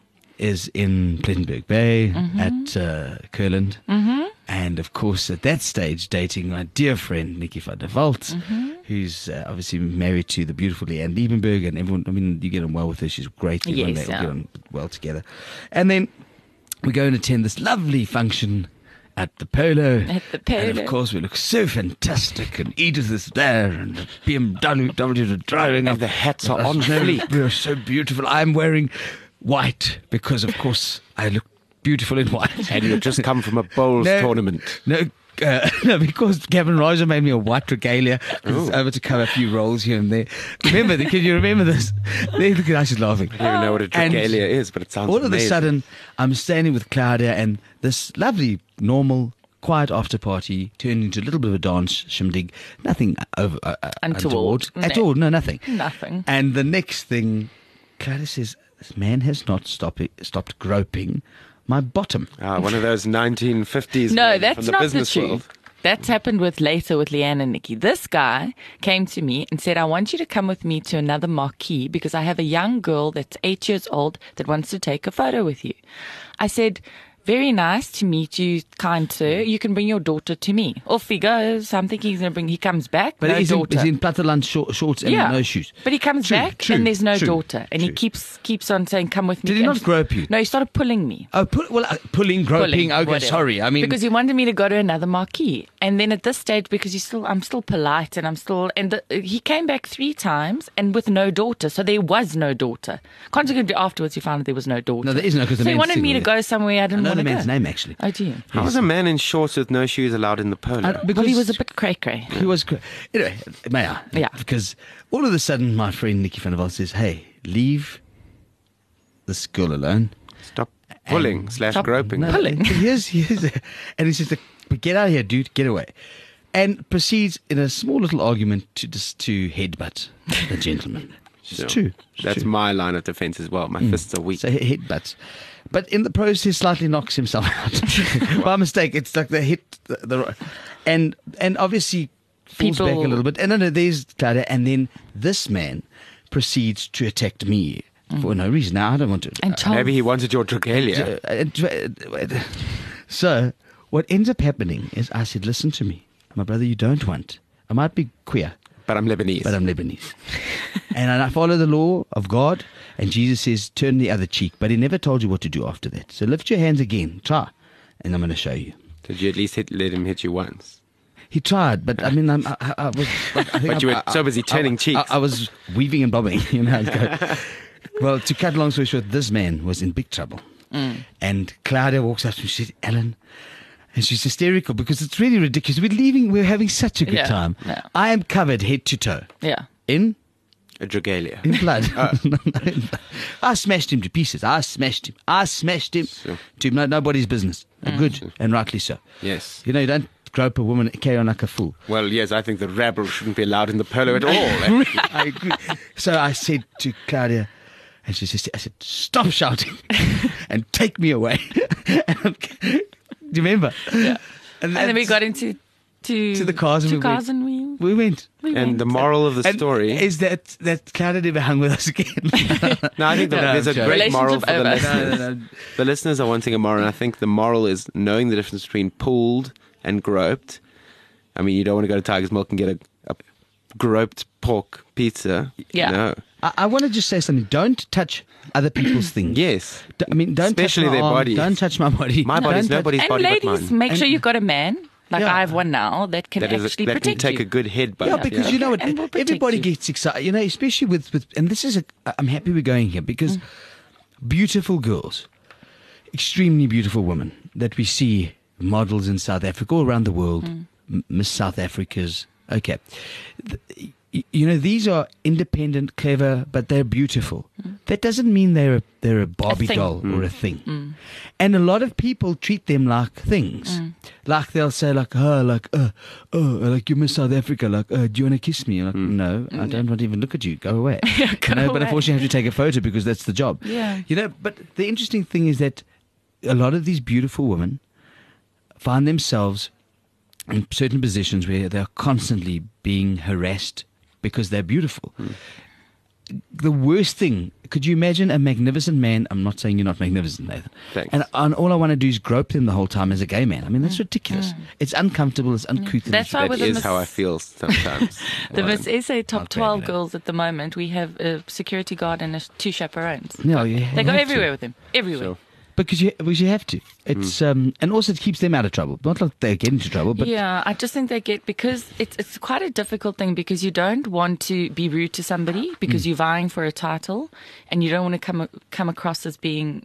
is in Plettenberg Bay at Kurland. And of course, at that stage, dating my dear friend Nikki van der Walt, who's obviously married to the beautiful Leanne Liebenberg. And everyone, I mean, you get on well with her. She's great. Everyone, Yes, they all yeah. get on well together. And then we go and attend this lovely function at the Polo. At the Polo. And of course, we look so fantastic. And Edith is there. And the BMW are driving up. And the hats are on No, fleek. we're so beautiful. I'm wearing white because, of course, I look beautiful in white. And you've just come from a bowls tournament. No, because Gavin Roger made me a white regalia. It's over to cover a few rolls here and there. Can you remember this? There, look at how she's laughing. I don't even know what a And regalia is, but it sounds all of amazing. a sudden, I'm standing with Claudia, and this lovely, normal, quiet after party turned into a little bit of a dance shindig. Nothing untoward at No. all. No, nothing. Nothing. And the next thing, Claudia says, "This man has not stopped groping my bottom." One of those 1950s No, men that's from the not the business truth. world. That's happened later with Leanne and Nikki. This guy came to me and said, I want you to come with me to another marquee because I have a young girl that's 8 years old that wants to take a photo with you. I said, very nice to meet you, kind sir. You can bring your daughter to me. Off he goes. I'm thinking he comes back, But no he's daughter. in platteland shorts and no shoes. But he comes True, back true, and there's no true, daughter. And he true. keeps on saying, come with me. Did he And- not grope you? No, he started pulling me. Oh, pulling, groping. Okay, whatever. sorry. I mean, because he wanted me to go to another marquee, and then at this stage, because I'm still polite, and he came back 3 times, and with no daughter, so there was no daughter. Consequently, afterwards, he found out there was no daughter. No, there is no, 'cause the so he man's wanted me to single. go somewhere I I didn't know want the to man's go. name actually. Oh, do you? How is a man in shorts with no shoes allowed in the polo? Well, he was a bit cray-cray. He was. Anyway, may I? Yeah. Because all of a sudden, my friend Nikki van der Walt says, "Hey, leave this girl alone." Stop pulling / Stop groping. No, Pulling. Here's and he says, "Get out of here, dude. Get away." And proceeds in a small little argument to headbutt the gentleman. Sure. It's true. It's That's true. my line of defense as well. My fists are weak. So he headbutts. But in the process, slightly knocks himself out. By mistake, it's like they hit the and obviously falls back a People- little bit. And then there's Claudia, and then this man proceeds to attack me for no reason. Now, I don't want to. And Charles, Maybe he wanted your regalia. So what ends up happening is I said, "Listen to me, my brother, you don't want. I might be queer, But I'm Lebanese. but I'm Lebanese. And I follow the law of God, And Jesus says, turn the other cheek. But he never told you what to do after that. So lift your hands again. Try. And I'm going to show you. Did you at least let him hit you once? He tried, but I mean, I was. I think But you were so busy turning cheeks. I was weaving and bobbing, Well, to cut a long story short, this man was in big trouble. And Claudia walks up to me and she said, Alan, and she's hysterical because it's really ridiculous. We're having such a good time. Yeah. I am covered head to toe. Yeah. In A dragalia. blood. I smashed him to pieces. I smashed him to nobody's business. Good, and rightly so. Yes. You don't grope a woman, carry on like a fool. Well, yes, I think the rabble shouldn't be allowed in the polo at all. I agree. So I said to Claudia, and I said, stop shouting and take me away. Do you remember? Yeah. And then we got into the cars and we went. And the moral of the And story is that Claudia never hung with us again. No, I think there's a great moral for the Relationship listeners. No. The listeners are wanting a moral, and I think the moral is knowing the difference between pulled and groped. I mean, you don't want to go to Tiger's Milk and get a groped pork pizza. Yeah. No. I want to just say something. Don't touch other people's things. Yes. Don't Especially touch my their arm. bodies. Don't touch my body. My body's Don't touch- nobody's And body but ladies, mine. make sure you've got a man, like Yeah. I have one now, that can actually that protect can take you. a good headbutt. Yeah, because you know what? And we'll protect Everybody you. gets excited, especially with and this is I'm happy we're going here because beautiful girls, extremely beautiful women that we see models in South Africa, all around the world, Miss South Africa's. Okay. These are independent, clever, but they're beautiful. That doesn't mean they're a Barbie thing. doll or a thing. And a lot of people treat them like things. Like they'll say like you Miss South Africa, like, do you want to kiss me? Like, no, I don't want to even look at you. Go away. Go But away. unfortunately I have to take a photo because that's the job. Yeah. But the interesting thing is that a lot of these beautiful women find themselves in certain positions where they're constantly being harassed because they're beautiful. The worst thing, could you imagine a magnificent man? I'm not saying you're not magnificent, Nathan. Thanks. And all I want to do is grope them the whole time as a gay man. I mean, that's ridiculous. It's uncomfortable, it's uncouth. and That's it's why That with the is Miss- how I feel sometimes. The Miss SA top I'll 12 grab it. girls at the moment, we have a security guard and 2 chaperones. No, you They go have to. everywhere with them. Everywhere. Sure. Because you have to. It's and also it keeps them out of trouble. Not like they get into trouble, but Yeah, I just think they get, because it's quite a difficult thing, because you don't want to be rude to somebody because you're vying for a title, and you don't want to come across as being,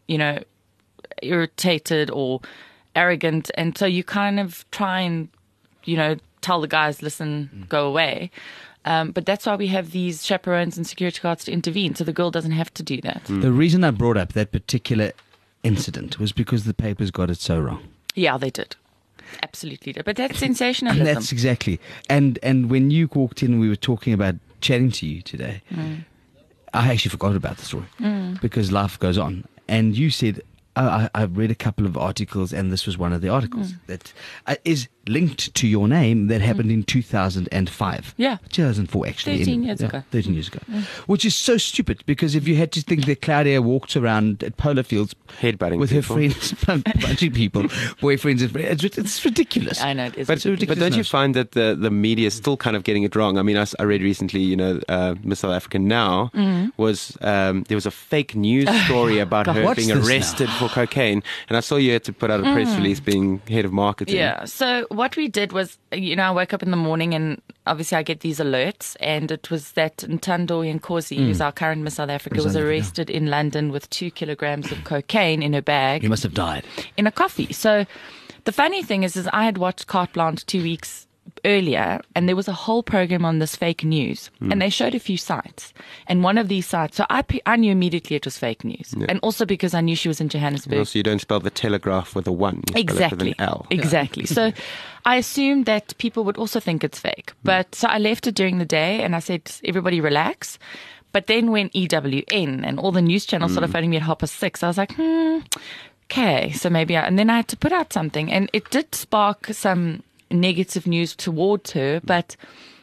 irritated or arrogant, and so you kind of try and, tell the guys, listen, go away. But that's why we have these chaperones and security guards to intervene, so the girl doesn't have to do that. the reason I brought up that particular incident was because the papers got it so wrong. Yeah, they did. Absolutely did. But that's sensationalism. That's exactly. And when you walked in, we were talking about chatting to you today. I actually forgot about the story because life goes on. And you said, I've read a couple of articles, and this was one of the articles that is linked to your name that happened in 2005. Yeah. 2004, actually. 13 years ago. 13 years ago. Which is so stupid, because if you had to think that Claudia walks around at polo fields Headbutting with people. her friends, punching people, boyfriends and friends, it's ridiculous. I know it is. But ridiculous don't you notion. find that the media is still kind of getting it wrong? I mean, I read recently, Miss South Africa Now was there was a fake news story about her What's being this arrested for cocaine, and I saw you had to put out a press release being head of marketing. Yeah. So what we did was, I wake up in the morning and obviously I get these alerts, and it was that Ntando Nkosi, who's our current Miss South Africa, was arrested in London with 2 kilograms of cocaine in her bag You must have died. in a coffee. So the funny thing is I had watched Carte Blanche 2 weeks earlier, and there was a whole program on this fake news, and they showed a few sites, and one of these sites, so I knew immediately it was fake news, and also because I knew she was in And Johannesburg. also, you don't spell the Telegraph with a 1. You spell it with Exactly. an L. Exactly. So I assumed that people would also think it's fake. But so I left it during the day, and I said, everybody relax. But then when EWN and all the news channels started phoning me at 6:30, I was like, okay, so maybe and then I had to put out something, and it did spark some negative news towards her, but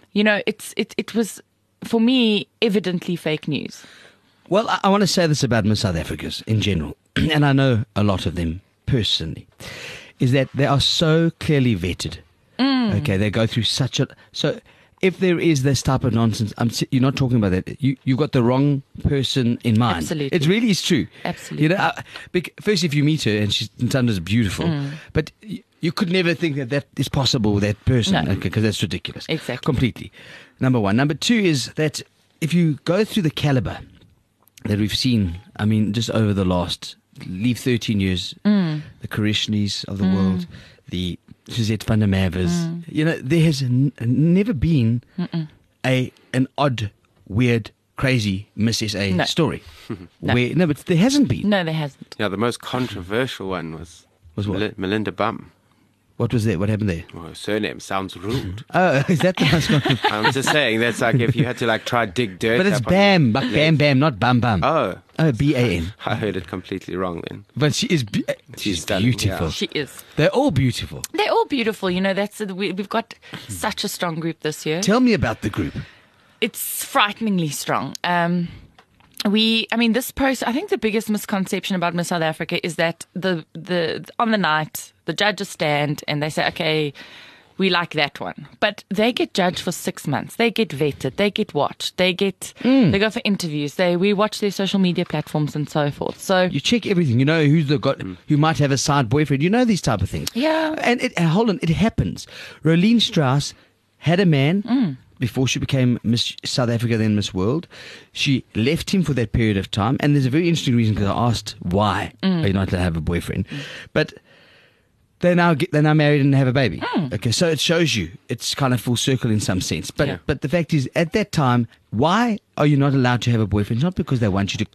it was, for me, evidently fake news. Well, I want to say this about Miss South Africas in general, and I know a lot of them personally, is that they are so clearly vetted. Okay, they go through so if there is this type of nonsense, you're not talking about that. You've got the wrong person in mind. Absolutely. It really is true. Absolutely. You know, first, if you meet her and she's Ntanda's beautiful, but you could never think that is possible with that person, No. because that's ridiculous. Exactly. Completely. Number one. Number two is that if you go through the caliber that we've seen, I mean, just over the last, leave 13 years, the Karishnis of the world, the Suzette van der Merwes, you know, there has never been an odd, weird, crazy Miss SA story. No. But there hasn't been. No, there hasn't. Yeah, the most controversial one was what? Melinda Bum. What was that? What happened there? Well, her surname sounds rude. Oh, is that the most controversial? I'm just saying, that's like if you had to like try dig dirt. But it's up on- Bam, Bam Bam, not Bam Bam. Oh, BAM. I heard it completely wrong then. But she is she's stunning, beautiful. yeah. She is. They're all beautiful. They're all beautiful. You know, we've got such a strong group this year. Tell me about the group. It's frighteningly strong. This process, I think the biggest misconception about Miss South Africa is that on the night, the judges stand and they say, okay, we like that one. But they get judged for 6 months. They get vetted. They get watched. They go for interviews. We watch their social media platforms and so forth. So You check everything. You know who might have a side boyfriend. You know these type of things. Yeah. And hold on, it happens. Rolene Strauss had a man before she became Miss South Africa, then Miss World. She left him for that period of time. And there's a very interesting reason, because I asked why are you not to have a boyfriend. But they're now married and have a baby. Okay, so it shows you it's kind of full circle in some sense. But but the fact is, at that time, why are you not allowed to have a boyfriend? Not because they want you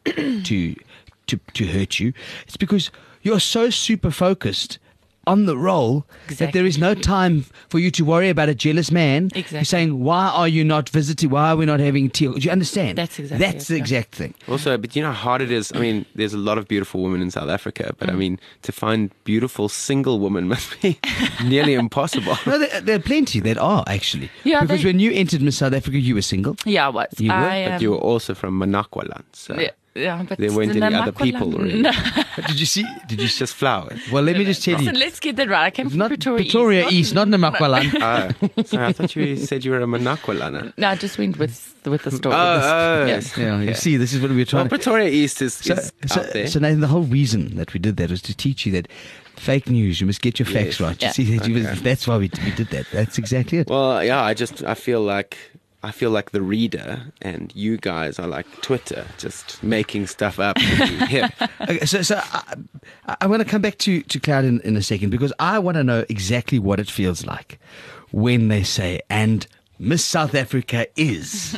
to hurt you. It's because you're so super focused on the role that there is no time for you to worry about a jealous man. Exactly. Who's saying, why are you not visiting? Why are we not having tea? Do you understand? That's exactly That's it, the exact thing. Also, but you know how hard it is? I mean, there's a lot of beautiful women in South Africa, but I mean, to find beautiful single women must be nearly impossible. No, there are plenty that are, actually. Yeah, because when you entered Miss South Africa, you were single. yeah, I was. You were, But you were also from Manakwaland, so Yeah, but there weren't any other people really. No. Did you see? It's just flowers. Well, let me just tell Listen, you. let's get that right. I came from Not Pretoria East, not Namakwalan. Sorry, I thought you said you were a Manakwalana. No, I just went with the story. Yeah. Yeah, you see, this is what we were trying Well, Pretoria East is to... out there. So Nathan, the whole reason that we did that was to teach you that fake news, you must get your facts Yes. right. You Yeah. see, that's why we did that. That's exactly it. Well, yeah, I feel like the reader and you guys are like Twitter, just making stuff up to be hip. Okay, so I'm going to come back to Cloud in a second, because I want to know exactly what it feels like when they say, and Miss South Africa is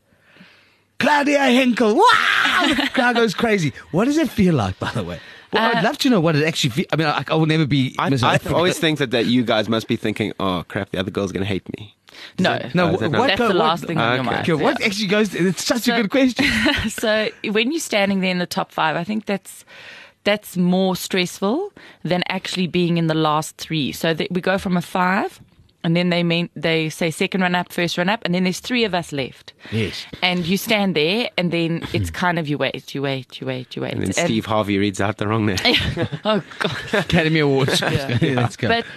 Claudia Henkel. Wow! The crowd goes crazy. What does it feel like, by the way? Well, I'd love to know what it actually feels. I mean, I will never be Miss South I Africa. always think that you guys must be thinking, oh crap, the other girl's going to hate me. No, is that not- that's the last thing on your Okay. mind. Okay, what actually goes? It's such a good question. So when you're standing there in the top 5, I think that's more stressful than actually being in the last 3. So we go from a 5, and then they say second run up, first run up, and then there's 3 of us left. Yes. And you stand there, and then it's kind of you wait. And then Steve Harvey reads out the wrong name. Oh God. Academy Awards. Let's go. But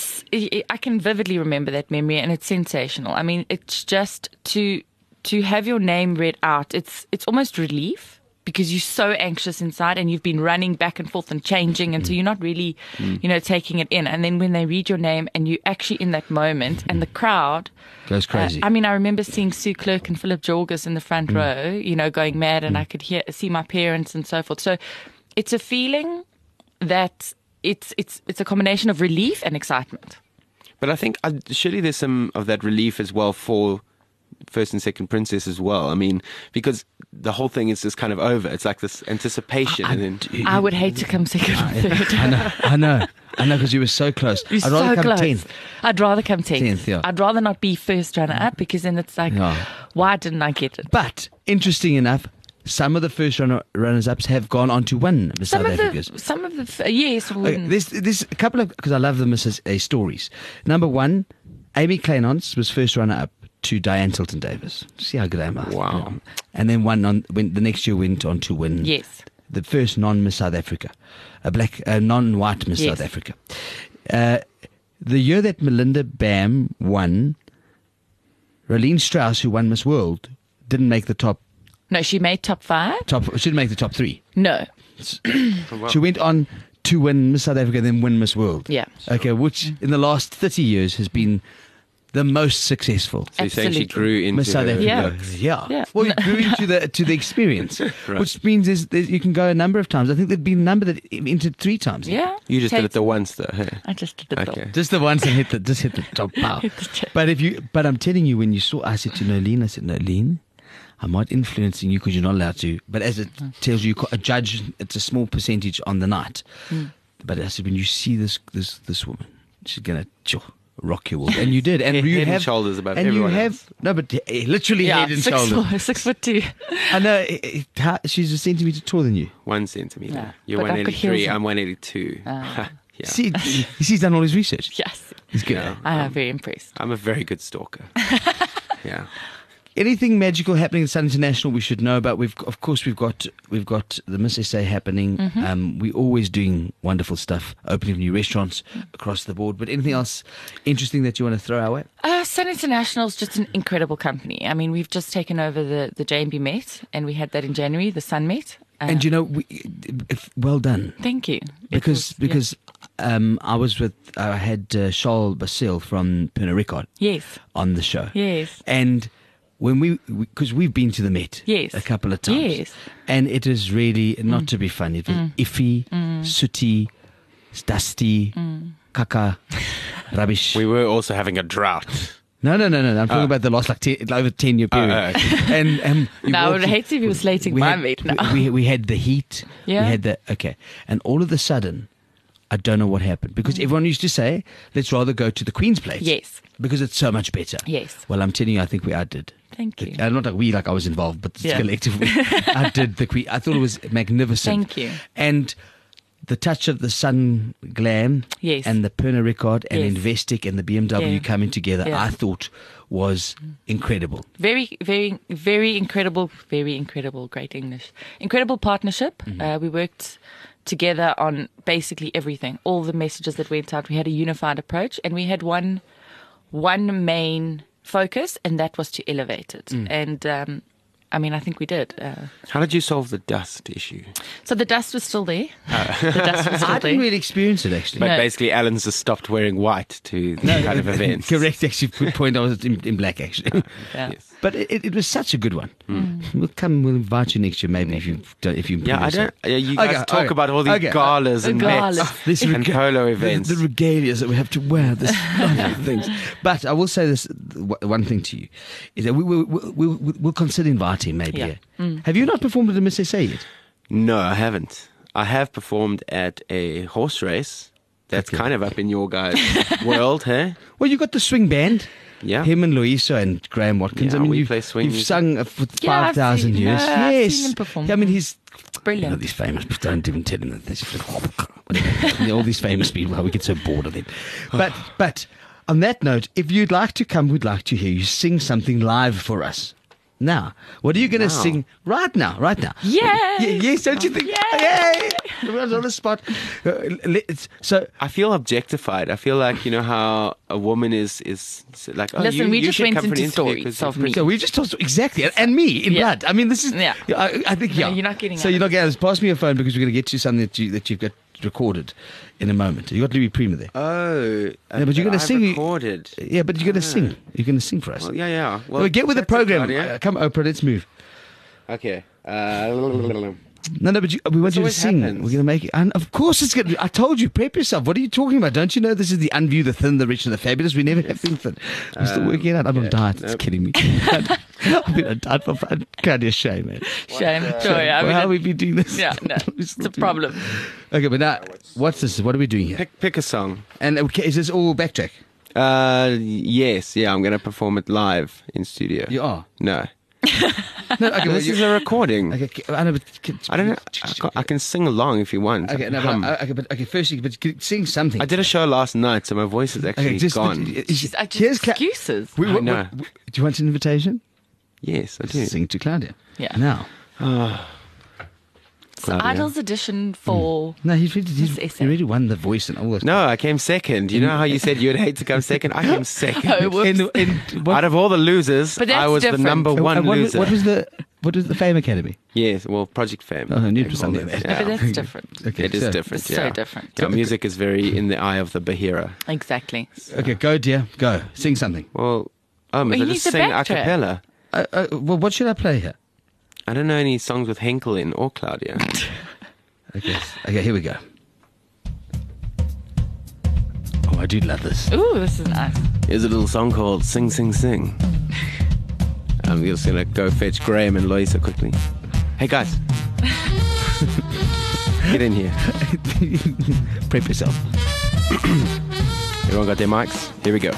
I can vividly remember that memory, and it's sensational. I mean, it's just to have your name read out. It's almost relief, because you're so anxious inside, and you've been running back and forth and changing, and so you're not really, taking it in. And then when they read your name, and you're actually in that moment, and the crowd Goes crazy. I remember seeing Sue Clerk and Philip Jorgis in the front row, going mad, and I could see my parents and so forth. So it's a feeling that it's a combination of relief and excitement. But I think surely there's some of that relief as well for first and second princess as well. I mean, because the whole thing is just kind of over. It's like this anticipation. and then I would hate to come second or third. I know, because you were so close. You're I'd rather so come close. 10th. I'd rather come 10th. 10th, yeah. I'd rather not be first runner up, because then it's like, Yeah. why didn't I get it? But interesting enough, some of the first runners-ups have gone on to win Miss South Africa's. Yes. Okay, there's a couple of, because I love the Mrs. A stories. Number 1, Amy Kleinhans was first runner-up to Diane Tilton Davis. See how good I am. Wow. And then when the next year went on to win Yes. the first non-Miss South Africa, a non-white Miss Yes. South Africa. The year that Melinda Bam won, Raleen Strauss, who won Miss World, didn't make the top. No, she made top 5. She didn't make the top 3. No. She went on to win Miss South Africa, then win Miss World. Yeah. Okay, which in the last 30 years has been the most successful. So you're saying she Absolutely. grew into Miss South her Africa. Yeah. looks. Yeah. Well, you grew into the experience, Right. which means you can go a number of times. I think there'd been a number that entered 3 times. Yeah. You just did it the Kate- once, though. Hey? I just did it. Okay. Just the ones that hit the top power. Hit the check. But I'm telling you, when you saw, I said to Nolene, I'm not influencing you because you're not allowed to. But as it tells you, a judge, it's a small percentage on the night. But I said, when you see this woman, she's gonna rock your world, and you did, and Head you and have shoulders above and everyone you have else. no, but literally head and shoulders. 6'2". I know she's a centimeter taller than you. 1 centimeter. Yeah. You're But I've got 183. heels I'm 182. Yeah. See, he's done all his research. Yes. He's good. Yeah. I am very impressed. I'm a very good stalker. Yeah. Anything magical happening at Sun International we should know about? We've got the Miss SA happening. We're always doing wonderful stuff, opening new restaurants across the board. But anything else interesting that you want to throw our way? Sun International is just an incredible company. I mean, we've just taken over the JMB Met, and we had that in January, the Sun Met. And you know, well done. Thank you. Because I had Charles Basile from Pernod Ricard Yes. on the show. Yes. And when because we've been to the Met Yes. a couple of times. Yes. And it is really, not to be funny, it was iffy, sooty, dusty, caca, rubbish. We were also having a drought. No. I'm talking about the last over 10-year period. okay. And you No, I would walked- hate if you were slating we my had- meat now. We had the heat. Yeah. We had and all of a sudden, I don't know what happened because everyone used to say, let's rather go to the Queen's Plate. Yes. Because it's so much better. Yes. Well, I'm telling you, I think we outdid. Thank you. Not like I was involved, but Yeah. collectively, I did the Queen. I thought it was magnificent. Thank you. And the touch of the Sun Glam, Yes. and the Pernod Ricard and Yes. Investec and the BMW Yeah. coming together, Yeah. I thought was incredible. Very, very, very incredible, great English. Incredible partnership. We worked together on basically everything, all the messages that went out. We had a unified approach, and we had one main focus, and that was to elevate it. And I mean, I think we did. How did you solve the dust issue? So the dust was still there. The dust was still I didn't there. really experience it, actually. But No. basically, Alan's just stopped wearing white to these kind of events. Correct, actually. Good point. I was in black, actually. Yeah. Yes. But it was such a good one. We'll invite you next year, maybe, if you Yeah, I don't. You guys talk about all these galas and Galas. Mets and polo events. The regalias that we have to wear, this lot of things. But I will say this one thing to you, is that we'll consider inviting maybe. Yeah. Have you not performed at the Miss SA yet? No, I haven't. I have performed at a horse race. That's kind of up in your guys' world, hey? Well, you got the swing band. Yeah. Him and Louisa and Graham Watkins. Yeah, I mean, we you've, play swing you've music. sung for Yeah, I've 5,000 seen- years. I've Yes. seen him perform. Yeah, I mean, he's Brilliant. You know, these famous people, don't even tell them that. All these famous people, how we get so bored of them. But on that note, if you'd like to come, we'd like to hear you sing something live for us. Now, what are you going to Now. sing right now? Yay! Yes, don't you think? Yay! Everyone's on the spot. So, I feel objectified. I feel like, you know, how a woman is like, oh, Listen, you, we you just should went come for an into interview stories 'cause of you've- me. so we just told exactly, and me in Yeah. blood. I mean, this is. Yeah. I think No, yeah. you're not getting So out. you're not getting. Pass me your phone because we're going to get to something that you've got recorded in a moment. You got to be prima there. Oh, Yeah, but you're gonna I've sing- recorded. Yeah, but you're going to sing. You're going to sing for us. Well, yeah. Well, get with the that's it, program. Claudia. Come, Oprah, let's move. Okay. No, but we want you to always sing. happens. We're going to make it. And of course it's going to. I told you, prep yourself. What are you talking about? Don't you know this is the Unview, the Thin, the Rich, and the Fabulous? We never have been thin. I'm still working it out. I'm on yeah, diet. It's nope. kidding me. I've been on diet for fun. Can't be a shame, man. Shame. Sorry. I Well, mean, how have we been doing this? yeah, no, it's a problem. Okay, but now, what's this? What are we doing here? Pick a song. And okay, is this all backtrack? Yes. Yeah, I'm going to perform it live in studio. You are. No. No, okay, This is a recording. okay. I know, but I don't know. I can sing along if you want. Okay, no, Hum. but firstly, but sing something. I did a show last night, so my voice is actually Okay, just gone. I just here's excuses. We- I know. do you want an invitation? Yes, I do. Sing to Claudia. Yeah. Now. Claudia. Idols edition for. No, he SA. really won the voice and all that. No, I came second. You know how you said you'd hate to come second? I came second. Oh, whoops. Out of all the losers, But that's I was different. the number one loser. What was the Fame Academy? Yes, well, Project Fame. Oh, I knew it They was call something like that. But Yeah. that's different. Okay, It is so- different. It's yeah. so different. Yeah, music is very in the eye of the Bahira. Exactly. Okay, go, dear, go. Sing something. Well, Well, if you I need just to sing a backtrack. cappella. Well, what should I play here? I don't know any songs with Henkel in or Claudia. Okay, here we go. Oh, I do love this. Ooh, this is nice. Here's a little song called Sing, Sing, Sing. I'm just going to go fetch Graham and Loisa quickly. Hey, guys. Get in here. Prep yourself. Everyone got their mics? Here we go.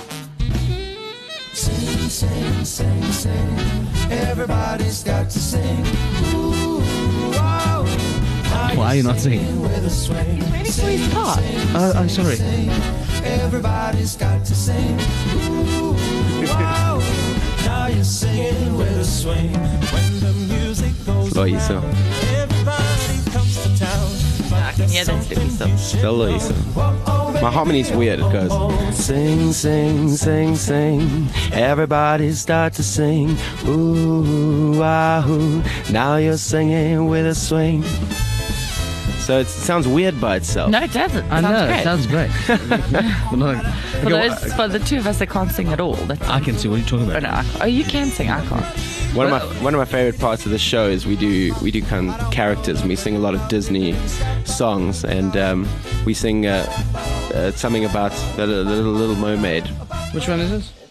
Everybody's got to sing. Ooh, wow. Why are you not singing? Waiting for his part. I'm sorry. Everybody's got to sing. Ooh, wow. Now you're singing with a swing. When the music goes Loisa. around, everybody comes to town. I can hear that slippy stuff. Tell Loisa. My harmony's weird. It goes sing, sing, sing, sing. Everybody start to sing. Ooh, wahoo. Now you're singing with a swing. So it sounds weird by itself. No, it doesn't. I know, it Sounds great. sounds great. For the two of us that can't sing at all. That's, I can see what are you talking oh, about. no, you can sing. I can't. One of my favorite parts of the show is we do kind of characters, and we sing a lot of Disney songs, and we sing something about the Little Mermaid. Which one is this?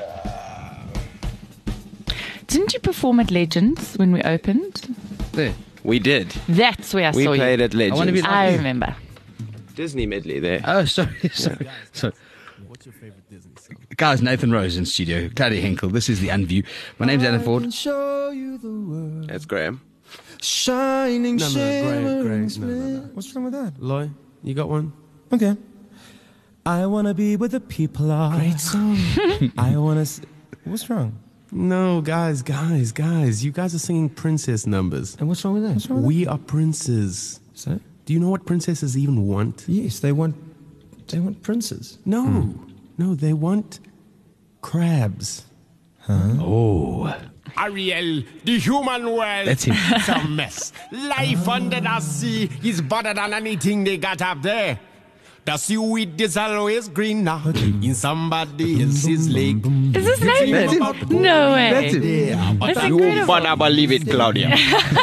Didn't you perform at Legends when we opened? There. We did. That's where I We saw played you. at Legends. I wanna be like I you. remember. Disney medley there. Oh, sorry. Sorry. Guys, Nathan Rose in studio. Claudia Henkel. This is The Unview. My name's Alan Ford. Show you the world. That's Graham. Shining, Graham. shimmering. What's wrong with that? Loy, you got one? Okay. I wanna be where the people are. Great song. I wanna. What's wrong? No, guys. You guys are singing princess numbers. And what's wrong with that? What's wrong with We are princes. that? So? Do you know what princesses even want? Yes, they want princes. No, they want crabs. Oh, Ariel, the human world. that's him. It's a mess. Life under the sea is better than anything they got up there. The seaweed is always greener in somebody else's lake. Is this Nathan? No way. That's him. Yeah, but That's You incredible. better believe it, Claudia.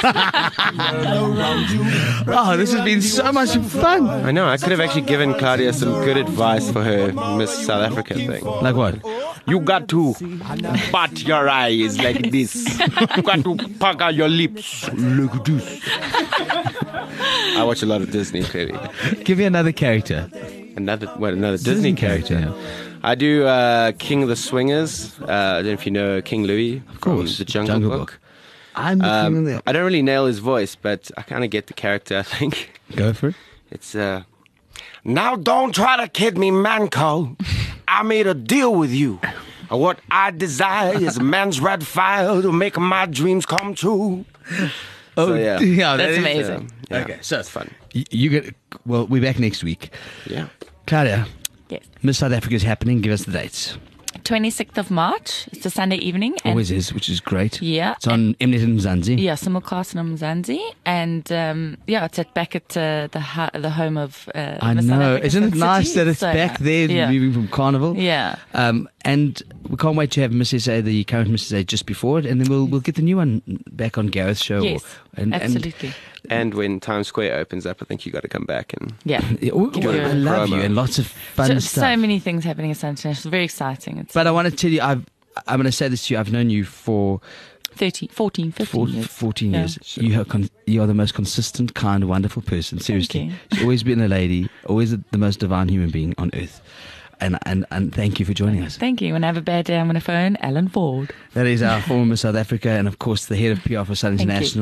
Oh, this has been so much fun. I know. I could have actually given Claudia some good advice for her Miss South Africa thing. Like what? You got to bat your eyes like this. You got to pucker your lips like this. I watch a lot of Disney, clearly. Give me another character. Another Disney character. I do King of the Swingers. I don't know if you know King Louis from the Jungle Book. I'm the king of the... I don't really nail his voice, but I kind of get the character, I think. Go for it. It's, now don't try to kid me, Manco. I made a deal with you. What I desire is a man's red fire to make my dreams come true. Oh, So, yeah. that That's is- amazing. Yeah, Okay, so it's fun. You get... Well, we're back next week. Yeah. Claudia, Yes. Miss South Africa is happening. Give us the dates. 26th of March. It's a Sunday evening. And Always is, which is great. Yeah. It's on Mnet and Mzansi. yeah, simulcast in Mzansi. And it's back at the home of I Miss South know. Africa Isn't it Sun nice City. that it's So, back there, yeah. moving from Carnival? Yeah. And we can't wait to have Miss SA, the current Miss SA, just before it, and then we'll get the new one back on Gareth's show. Yes, absolutely. And when Times Square opens up, I think you got to come back and Yeah. I love you, and lots of fun So stuff. many things happening at Sun International. Very exciting. It's But I want to tell you, I'm going to say this to you. I've known you for 14 years. 14 Yeah. years. You are the most consistent, kind, wonderful person. Seriously, you. she's always been a lady, always the most divine human being on earth. And thank you for joining us. Thank you. When I have a bad day, I'm going to phone Alan Ford. That is our former Miss South Africa, and of course the head of PR for Sun Thank you. International.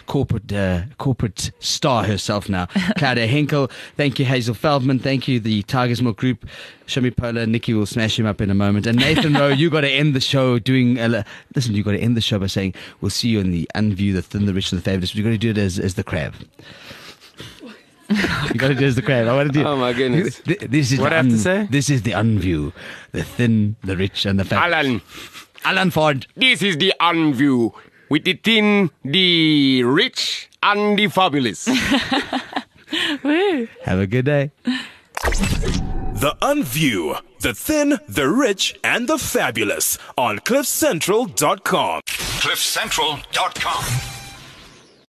corporate star herself now. Claudia Henkel. Thank you, Hazel Feldman. Thank you, the Tigers Milk Group. Shami Pola, Nikki will smash him up in a moment. And Nathan Rowe, you got to end the show listen, you got to end the show by saying, we'll see you in the Unview, the Thin, the Rich, and the Fabulous. But you got to do it as the crab. You got to do it as the crab. I want to do. Oh my goodness! This is what I have to say. This is the Unview, the Thin, the Rich, and the Fabulous. Alan Ford. This is the Unview with the thin, the rich, and the fabulous. Have a good day. The Unview, the Thin, the Rich, and the Fabulous on CliffCentral.com. CliffCentral.com.